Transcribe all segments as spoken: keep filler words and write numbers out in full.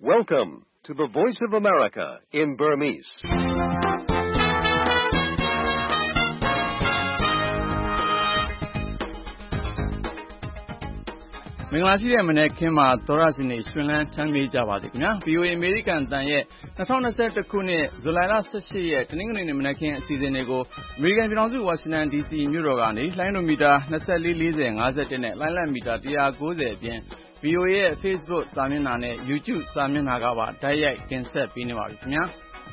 Welcome to the Voice of America in Burmese. ။မင်္ဂလာရှိတဲ့မနက်ခင်းမှာသောရရှင်တွေရှင်လန်းချမ်းမြေ့ကြပါစေခင်ဗျာ။ ဗွီအိုအေ အမေရိကန်အသံရဲ့၂၀၂၁ခုနှစ်ဇူလိုင်လ၁၈ရက်တနင်္ဂနွေနေ့မနက်ခင်းအစီအစဉ်တွေကိုအမေရိကန်ပြည်ထောင်စုဝါရှင်တန်ဒီစီမြို့တော်ကနေလှိုင်းဒိုမီတာ၂၄ ၄၀ ၅၁နဲ့လှိုင်းလတ်မီတာ၁၉၀အပြင် ဗွီအိုအေ ရဲ့ Facebook စာမျက်နှာနဲ့ YouTube စာမျက်နှာကပါတိုက်ရိုက်တင်ဆက်ပေးနေပါပြီခင်ဗျာ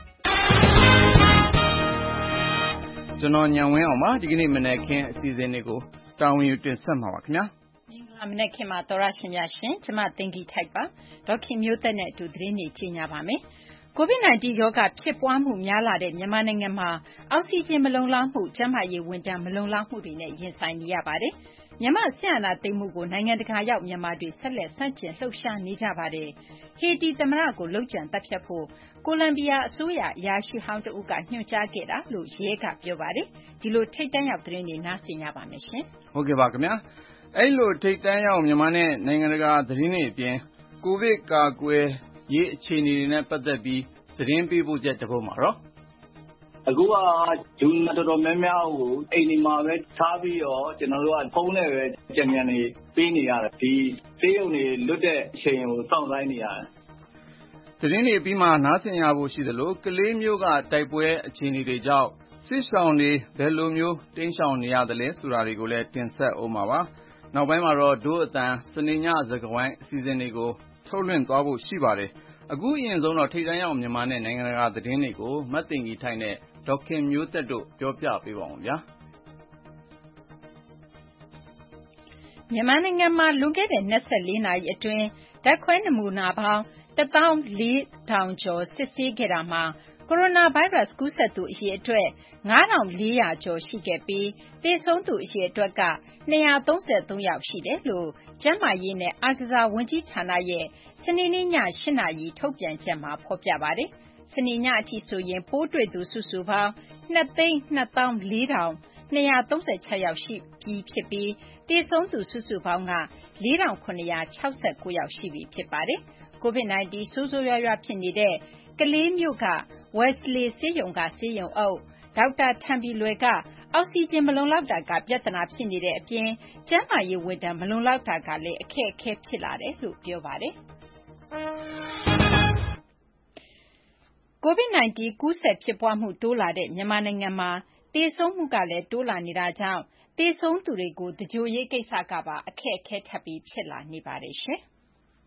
။ကျွန်တော်ညံဝင်းအောင်ပါဒီကနေ့မနက်ခင်းအစီအစဉ်တွေကိုတာဝန်ယူတင်ဆက်မှာပါခင်ဗျာ။မနက်ခင်းမှာသောရရှင်များရှင်ကျမသိင်္ဂီထိုက်ပါဒေါခင်မျိုးသက်နဲ့အတူသတင်းတွေကြီးညာပါမယ်။ ကိုဗစ် ၁၉ ရောဂါဖြစ်ပွားမှုများလာတဲ့မြန်မာနိုင်ငံမှာအောက်ဆီဂျင်မလုံလောက်မှုကျန်းမာရေးဝန်ထမ်းမလုံလောက်မှုတွေနဲ့ရင်ဆိုင်နေရပါတယ်။မြန်မာစစ်အာဏာသိမ်းမှုကိုနိုင်ငံတကာရောက်မြန်မာတွေဆက်လက်ဆန့်ကျင်လှုပ်ရှားနေကြပါတယ်။ဟေတီသမ္မတကိုလုံခြံတပ်ဖြတ်ဖို့ကိုလံဘီယာအစိုးရအရာရှိဟောင်းတဦးကညွှန်ကြားခဲ့တာလို့ရဲကပြောပါတယ်။ဒီလိုထိတ်တန့်ရောက်သတင်းတွေနားဆင်ကြပါမယ်ရှင်။ဟုတ်ကဲ့ပါခင်ဗျာ။အဲ့လိုထိတ်တန့်ရောက်မြန်မာနဲ့နိုင်ငံတကာသတင်းတွေအပြင်ကိုဗစ်ကာကွယ်ရေးအခြေအနေတွေနဲ့ပတ်သက်ပြီးသတင်းပေးပို့ချက်တစ်ပုဒ်မှာတော့အခုကဂျူနီယာတော်တော်များများကိုအိမ်ဒီမှာပဲထားပြီးတော့ကျွန်တော်တို့ကဖုန်းနဲ့ပဲကြံပြန်နေပေးနေရတယ်ဒီစေးရုံတွေလွတ်တဲ့အချိန်ကိုစောင့်ဆိုင်နေရတယ်သတင်းတွေပြီးမှနားဆင်ရဖို့ရှိသလိုကလေးမျိုးကတိုက်ပွဲအခြေအနေတွေကြောင့်စစ်ရှောင်တွေဘယ်လိုမျိုးတိမ်းရှောင်နေရသလဲဆိုတာတွေကိုလည်းတင်ဆက်အောင်ပါပါနောက်ပိုင်းမှာတော့ဒို့အတန်စနေညစကားဝိုင်းအစီအစဉ်တွေကိုထုတ်လွှင့်သွားဖို့ရှိပါတယ်အခုအရင်ဆုံးတော့ထိတ်တန့်ရောက်မြန်မာနဲ့နိုင်ငံတကာသတင်းတွေကိုမတ်တင်ကြီးထိုက်နဲ့ဒေါခင်မျိုးသက်တို့ပြောပြပေးပါဦးဗျာမြန်မာနိုင်ငံမှာလွန်ခဲ့တဲ့၂၄နာရီအတွင်းဓာတ်ခွဲနမူနာပေါင်း၁သောင်း၄ထောင်ကျော်စစ်ဆေးခဲ့တာမှာကိုရိုနာဗိုင်းရပ်စ်ကူးစက်သူအရေအတွက်၅ထောင်၄ရာကျော်ရှိခဲ့ပြီးသေဆုံးသူအရေအတွက်က၂၃၃ယောက်ရှိတယ်လို့ကျန်းမာရေးနဲ့အားကစားဝန်ကြီးဌာနရဲ့စနေနေ့ည၈နာရီထုတ်ပြန်ချက်မှာဖော်ပြပါတယ်။စနေညအထိဆိုရင်ပိုးတွေ့သူစုစုပေါင်း၂သိန်း၂သောင်း၄ထောင်၂၃၆ယောက်ရှိပြီဖြစ်ပြီးသေဆုံးသူစုစုပေါင်းက၄ထောင်၇၆၉ယောက်ရှိပြီဖြစ်ပါတယ်။ ကိုဗစ် ၁၉ ဆိုးဆိုးရွားရွားဖြစ်နေတဲ့ကလေးမြို့ကWesley ဆေးရုံကဆေးရုံအုပ်ဒေါက်တာထံပီလွယ်ကအောက်ဆီဂျင်မလုံလောက်တာကပြဿနာဖြစ်နေတဲ့အပြင်ကျန်းမာရေးဝန်ထမ်းမလုံလောက်တာကလည်းအခက်အခဲဖြစ်လာတယ်လို့ပြောပါတယ်။ကိုဗစ် ၁၉ ကူးစက်ဖြစ်ပွားမှုတိုးလာတဲ့မြန်မာနိုင်ငံမှာသေဆုံးမှုကလည်းတိုးလာနေတာကြောင့်သေဆုံးသူတွေကိုသဂြိုလ်ရေးကိစ္စကပါအခက်အခဲထပ်ပြီးဖြစ်လာနေပါတယ်ရှင်။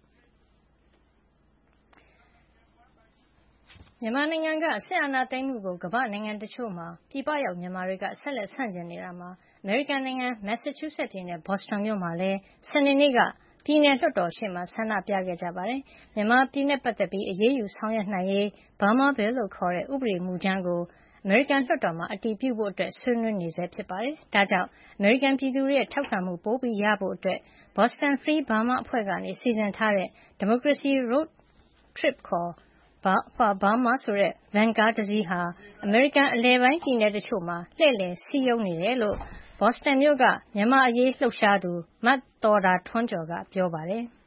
မြန်မာနိုင်ငံကစစ်အာဏာသိမ်းမှုကိုကမ္ဘာနိုင်ငံတချို့မှာပြည်ပရောက်မြန်မာတွေကဆက်လက်ဆန့်ကျင်နေတာမှာအမေရိကန်နိုင်ငံမက်ဆာချူးဆက်ပြည်နယ်ဘော့စတွန်မြို့မှာလည်းစနေနေ့ကပြည်နယ်လွှတ်တော်ရှေ့မှာဆန္ဒပြခဲ့ကြပါတယ်။မြန်မာပြည်နဲ့ပတ်သက်ပြီးအရေးယူဆောင်ရွက်နိုင်ရေး Burma Bill လို့ခေါ်တဲ့ဥပဒေမူကြမ်းကိုအမေရိကန်လွှတ်တော်မှာအတည်ပြုဖို့အတွက်ဆွေးနွေးနေဆဲဖြစ်ပါတယ်။ဒါကြောင့်အမေရိကန်ပြည်သူတွေရဲ့ထောက်ခံမှုပိုပြီးရဖို့အတွက် Boston Free Burma အဖွဲ့ကနေစီစဉ်ထားတဲ့ Democracy Road Trip ခေါ်Burma ဆိုတဲ့ van ကားတစ်စီးဟာအမေရိကန်အလယ်ပိုင်းပြည်နယ်တချို့မှာလှည့်လည်စည်းရုံးနေတယ်လို့ဘော့စတွန်မြို့ကမြန်မာအရေးလှုပ်ရှားသူမသော်တာထွန်းကျော်ကပြောပါတယ်။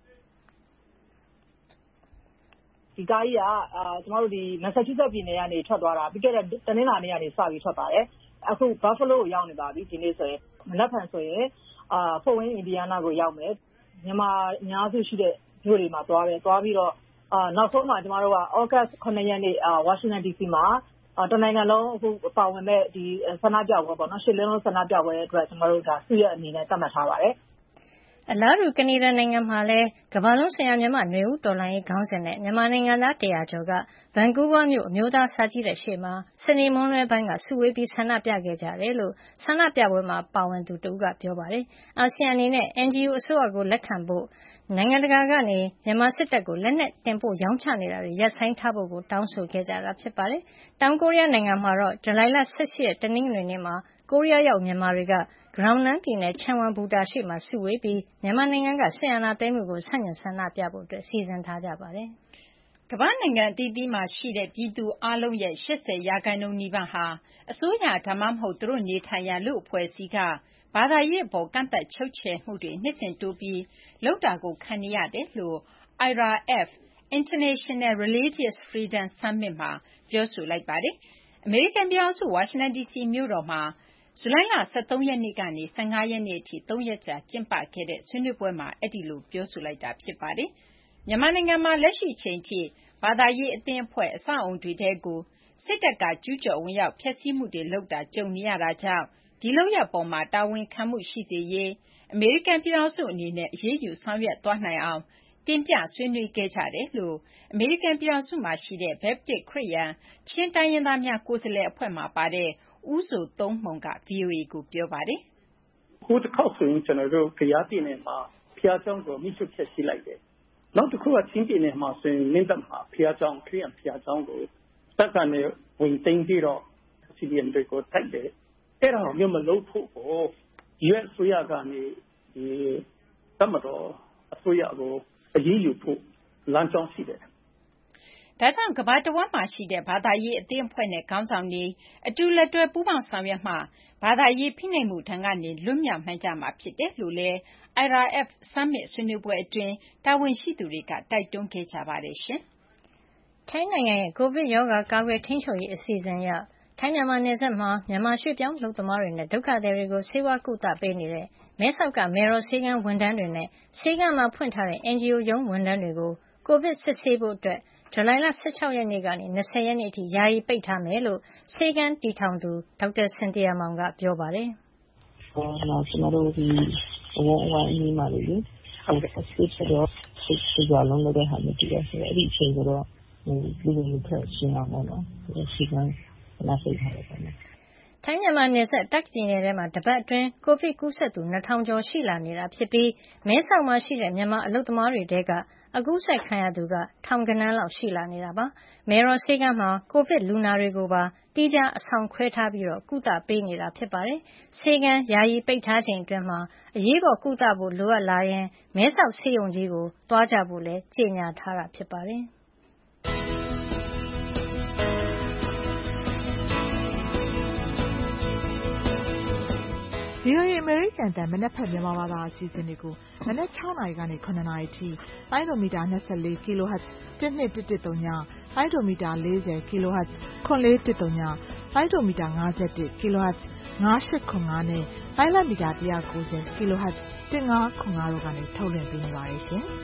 ဒီကားကြီးကကျမတို့ဒီမက်ဆာချူးဆက်ပြည်နယ်ကနေထွက်သွားတာပြီးခဲ့တဲ့တနင်္လာနေ့ကနေစပြီးထွက်ပါတယ်။အခု Buffalo ကိုရောက်နေပါပြီဒီနေ့ဆိုရင်မနက်ဖြန်ဆိုရင်အာ Fort Wayne Indiana ကိုရောက်မယ်။မြန်မာအများစုရှိတဲ့မြို့တွေမှာသွားတယ်။သွားပြီးတော့အာနောက်ဆုံးမှာကျမတို့က August ခုနှစ်ရက်နေ့အာ Washington ဒီ စီ မှာအာတနိုင်ငံလုံးအခုပါဝင်မဲ့ဒီဆန္ဒပြပွဲပေါ့နော်ရှစ်လင်းလုံးဆန္ဒပြပွဲအတွက်ကျမတို့ဒါစုရက်အနေနဲ့သတ်မှတ်ထားပါတယ်။အလားတူကနေဒါနိုင်ငံမှာလည်းကမ္ဘာလုံးဆိုင်ရာမြန်မာနွေဦးတော်လှန်ရေးခေါင်းစဉ်နဲ့မြန်မာနိုင်ငံသားတရာကျော်ကဗန်ကူးဗားမြို့အမျိုးသားစာကြည့်တဲ့ရှေ့မှာစနေမွန်းလွဲပိုင်းကစုဝေးပြီးဆန္ဒပြခဲ့ကြတယ်လို့ဆန္ဒပြပွဲမှာပါဝင်သူတဦးကပြောပါတယ်။အာဆီယံအနေနဲ့ အန် ဂျီ အို အစိုးရကိုလက်ခံဖို့နိုင်ငံတကာကနေမြန်မာစစ်တပ်ကိုလက်နက်တင်ပို့ရောင်းချနေတာတွေရပ်ဆိုင်းထားဖို့ကိုတောင်းဆိုခဲ့ကြတာဖြစ်ပါတယ်။တောင်ကိုရီးယားနိုင်ငံမှာတော့ဇူလိုင်လ၁၈ရက်တနင်္ဂနွေနေ့မှာကိုရီးယားရောက်မြန်မာတွေကဂရောင်နမ်ပြည်နယ်ချန်ဝမ်ဘူတာရှိမှာစုဝေးပြီးမြန်မာနိုင်ငံကစစ်အာဏာသိမ်းမှုကိုဆန့်ကျင်ဆန္ဒပြဖို့စီစဉ်ထားကြပါတယ်။ကမ္ဘာနိုင်ငံအသီးသီးမှာရှိတဲ့ပြည်သူအားလုံးရဲ့၈၀ရာခိုင်နှုန်းနီးပါးဟာအစိုးရဒါမှမဟုတ်သူတို့နေထိုင်ရာလူ့အဖွဲ့အစည်းကဘာသာရေးအပေါ်ကန့်သတ်ချုပ်ချယ်မှုတွေနှစ်စဉ်တိုးပြီးလုပ်တာကိုခံနေရတယ်လို့ I R F International Religious Freedom Summit မှာပြောဆိုလိုက်ပါတယ်။ အမေရိကန်ပြည်ထောင်စုဝါရှင်တန်ဒီစီမြို့တော်မှာဇူလိုင်လဆယ့်သုံးရက်နေ့ကနေဆယ့်ငါးရက်နေ့အထိသုံးရက်ကြာကျင်းပခဲ့တဲ့ဆွေးနွေးပွဲမှာအဲဒီလိုပြောဆိုလိုက်တာဖြစ်ပါတယ်။မြန်မာနိုင်ငံမှာလက်ရှိချိန်ထိဘာသာရေးအသင်းအဖွဲ့အဆောက်အုံတွေထဲကိုစစ်တပ်ကကျူးကျော်ဝင်ရောက်ဖျက်ဆီးမှုတွေလုပ်တာကြုံနေရတာကြောင့်ဒီလုပ်ရပ်ပေါ်မှာတာဝန်ခံမှုရှိစေရေးအမေရိကန်ပြည်ထောင်စုအနေနဲ့အရေးယူဆောင်ရွက်သွားနိုင်အောင်တင်ပြဆွေးနွေးခဲ့ကြတယ်လို့အမေရိကန်ပြည်ထောင်စုမှာရှိတဲ့ Baptist ခရစ်ယာန်ချင်းတိုင်းရင်းသားများကိုယ်စားလှယ်အဖွဲ့မှာပါတဲ့ဦးဇိုသုံးမှုန်က ဗွီအိုအေ ကိုပြောပါတယ်။ဟိုတစ်ခေါက်ဆိုရင်ကျွန်တော်တို့ကရားပြည်နယ်မှာဖျားเจ้าကိုမိရှုဖျက်ဆီးလိုက်တယ်။နောက်တစ်ခုကချင်းပြည်နယ်မှာဆိုရင်မင်းတပ်မှာဖျားเจ้าခရစ်ယာန်ဖျားเจ้าကိုတပ်ကနေဝင်သိမ်းပြီးတော့ စီ ဒီ အမ် တွေကိုတိုက်တယ်။အဲ့ဒါမျိုးမလုပ်ဖို့ကို ယူ အက်စ် အစိုးရကနေဒီတမတော်အစိုးရကိုအရေးယူဖို့လမ်းကြောင်းရှိတယ်။ဒါကြောင့်ကမ္ဘာတဝန်းမှာရှိတဲ့ဘာသာရေးအသင်းအဖွဲ့နဲ့ခေါင်းဆောင်တွေအတူလက်တွဲပူးပေါင်းဆောင်ရွက်မှဘာသာရေးဖိနှိပ်မှုထံကနေလွတ်မြောက်နိုင်ကြမှာဖြစ်တယ်လို့လည်း အိုင် အာ အက်ဖ် Summit ဆွေးနွေးပွဲအတွင်းတာဝန်ရှိသူတွေကတိုက်တွန်းခဲ့ကြပါတယ်ရှင်။ထိုင်းနိုင်ငံရဲ့ကိုဗစ်ရောဂါကာကွယ်ထိန်းချုပ်ရေးအစီအစဉ်အရထိုင်းမြန်မာနယ်စပ်မှာမြန်မာရွှေ့ပြောင်းအလုပ်သမားတွေနဲ့ဒုက္ခသည်တွေကိုဆေးဝါးကုသပေးနေတဲ့မဲဆောက်ကမယ်တော်ဆေးကမ်းဝန်ထမ်းတွေနဲ့ဆေးကမ်းမှာဖွင့်ထားတဲ့ အန် ဂျီ အို ရုံးဝန်ထမ်းတွေကိုကိုဗစ်စစ်ဆေးဖို့အတွက်ဇူလိုင်လဆယ့်ခြောက်ရက်နေ့ကနေ၂၀ရက်နေ့အထိယာယီပိတ်ထားမယ်လို့ဆေးကမ်းတည်ထောင်သူဒေါက်တာစင်တရာမောင်ကပြောပါတယ်။ဟောနော်ကျွန်တော်တို့ဒီဝေါ်ဝိုင်းအင်းမှာလေဟုတ်ကဲ့ဆေးချက်တော့ဆေးချက်တော့လုံးတဲ့ဟာမျိုးတည်ရဆိုအဲ့ဒီအချိန်ကတော့ဟိုလူလူဖက်ရှင်းအောင်ပေါ့နော်ဆေးကမ်းလာစိတ်ထားတယ်ပေါ့နော်ထိုင်းမြန်မာနယ်စပ်တာ့ခ်ပြည်နယ်ထဲမှာတပတ်အတွင်းကိုဗစ်ကူးစက်သူနှစ်ထောင်ကျော်ရှိလာနေတာဖြစ်ပြီးမဲဆောက်မှာရှိတဲ့မြန်မာအလုပ်သမားတွေထဲကအကူးစက်ခံရသူကထောင်ဂဏန်းလောက်ရှိလာနေတာပါ။မယ်တော်ဆေးကမ်းမှာကိုဗစ်လူနာတွေကိုပါတိကျအဆောင်ခွဲထားပြီးတော့ကုသပေးနေတာဖြစ်ပါတယ်။ဆေးကမ်းယာယီပိတ်ထားချိန်အတွင်းမှာအရေးပေါ်ကုသဖို့လိုအပ်လာရင်မဲဆောက်ဆေးရုံကြီးကိုသွားကြဖို့လည်းကြေညာထားတာဖြစ်ပါတယ်။ဗွီအိုအေ အမေရိကန်အသံမနက်ဖြန်မြန်မာဘာသာအစီအစဉ်တွေကိုမနက်၆နာရီကနေ၇နာရီထိလိုင်းဒိုမီတာ၂၄ kHz တစ်နှစ်တစ်တစ်သုံးညလိုင်းဒိုမီတာ၄၀ kHz ခွန်လေးတစ်သုံးညလိုင်းဒိုမီတာ၅၁ kHz ၅၈ခွန်၅နဲ့လိုင်းလမီတာ၁၉၀ kHz ၁၅ခွန်၅တို့ကနေထုတ်လွှင့်ပေးနေပါတယ်ရှင်။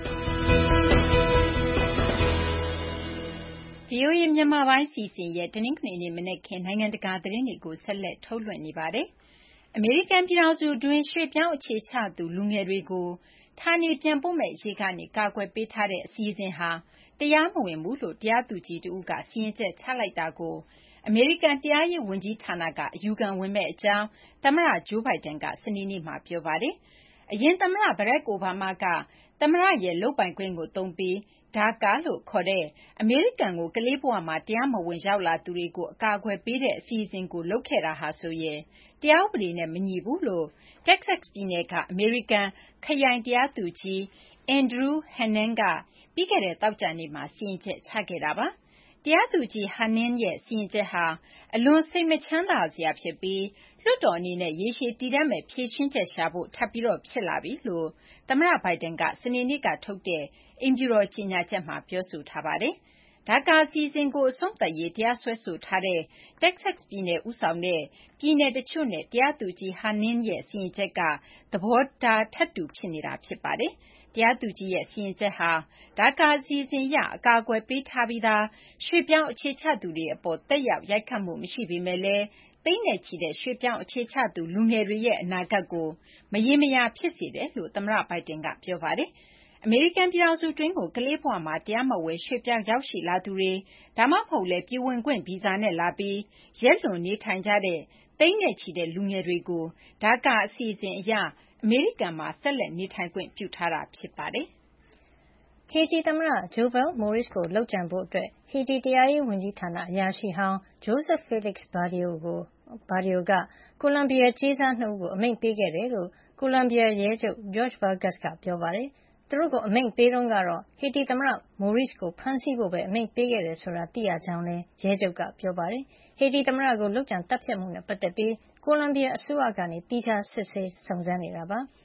ဗွီအိုအေမြန်မာပိုင်းစီစဉ်ရဲ့တနင်္ဂနွေနေ့မနက်ခင်းနိုင်ငံတကာသတင်းတွေကိုဆက်လက်ထုတ်လွှင့်နေပါတယ်။အမေရိကန်ပြည်ထောင်စုအတွင်းရွှေ့ပြောင်းအခြေချသူလူငယ်တွေကိုဌာနေပြန်ပို့မယ့်အရေးကနေကာကွယ်ပေးထားတဲ့အစီအစဉ်ဟာတရားမဝင်ဘူးလို့တရားသူကြီးတဦးကစီရင်ချက်ချလိုက်တာကိုအမေရိကန်တရားရေးဝန်ကြီးဌာနကအယူခံဝင်မဲ့အကြောင်းသမ္မတဂျိုးဘိုင်ဒန်ကစနေနေ့မှာပြောပါတယ်။အရင်သမ္မတဘရက်အိုဘားမားကသမ္မတရဲ့လုပ်ပိုင်ခွင့်ကိုသုံးပြီးဒါကာလို့ခေါ်တဲ့အမေရိကန်ကိုကလေးဘဝမှာတရားမဝင်ရောက်လာသူတွေကိုအကာအကွယ်ပေးတဲ့အစီအစဉ်ကိုလုပ်ခဲ့တာဟာဆိုရင်တရားဥပဒေနဲ့မညီဘူးလို့တက္ကဆက်ပြည်နယ်ကအမေရိကန်ခရိုင်တရားသူကြီးအန်ဒရူးဟန်နန်းကပြီးခဲ့တဲ့သောကြာနေ့မှာစီရင်ချက်ချခဲ့တာပါ။တရားသူကြီးဟန်နန်းရဲ့စီရင်ချက်ဟာအလွန်စိတ်မချမ်းသာစရာဖြစ်ပြီးလွှတ်တော်အနေနဲ့ရေရှည်တည်တံ့မဲ့ဖြေရှင်းချက်ရှာဖို့ထပ်ပြီးတော့ဖြစ်လာပြီလို့သမ္မတဘိုင်ဒန်ကစနေနေ့ကထုတ်တဲ့အိမ်ဖြူတော်ကြေညာချက်မှာပြောဆိုထားပါတယ်။ဒါကာအစီအစဉ်ကိုအဆုံးသတ်ရေးတရားစွဲဆိုထားတဲ့တက္ကဆက်ပြည်နယ်ဦးဆောင်တဲ့ပြည်နယ်တချို့နဲ့တရားသူကြီးဟန်နန်းရဲ့စီရင်ချက်ကသဘောထားထပ်တူဖြစ်နေတာဖြစ်ပါတယ်။တရားသူကြီးရဲ့စီရင်ချက်ဟာဒါကာအစီအစဉ်အရအကာအကွယ်ပေးထားပြီးသားရွှေ့ပြောင်းအခြေချသူတွေအပေါ်သက်ရောက်ရိုက်ခတ်မှုမရှိပေမဲ့လည်းသိန်းနဲ့ချီတဲ့ရွှေ့ပြောင်းအခြေချသူလူငယ်တွေရဲ့အနာဂတ်ကိုမရေမရာဖြစ်စေတယ်လို့သမ္မတဘိုင်ဒန်ကပြောပါတယ်။အမေရိကန်ပြည်ထောင်စုတွင်းကိုကလေးဘဝမှာတရားမဝင်ရွှေ့ပြောင်းရောက်ရှိလာသူတွေဒါမှမဟုတ်လည်းပြည်ဝင်ခွင့်ဗီဇာနဲ့လာပြီးရက်လွန်နေထိုင်ကြတဲ့သိန်းနဲ့ချီတဲ့လူငယ်တွေကိုဒါကာအစီအစဉ်အရအမေရိကန်မှာဆက်လက်နေထိုင်ခွင့်ပြုထားတာဖြစ်ပါတယ်။ဟေတီသမ္မတဂျိုဗယ်မိုရစ်ကိုလုပ်ကြံဖို့အတွက်ဟေတီတရားရေးဝန်ကြီးဌာနအရာရှိဟောင်းဂျိုးဆက်ဖီလစ်က်စ်ဘာဒီယိုကိုဘာဒီယိုကကိုလံဘီယာကြေးစားနှစ်ဦးကိုအမိန့်ပေးခဲ့တယ်လို့ကိုလံဘီယာရဲချုပ်ဂျော့ချ်ဗားဂတ်စ်ကပြောပါတယ်။သူတို့ကိုအမိန့်ပေးတုန်းကတော့ဟေတီသမ္မတမိုရစ်ကိုဖမ်းဆီးဖို့ပဲအမိန့်ပေးခဲ့တယ်ဆိုတာသိရကြောင်းလည်းရဲချုပ်ကပြောပါတယ်။ဟေတီသမ္မတကိုလုပ်ကြံတပ်ဖြတ်မှုနဲ့ပတ်သက်ပြီးကိုလံဘီယာအစိုးရကနေတိကျစစ်ဆေးစုံစမ်းနေတာပါ။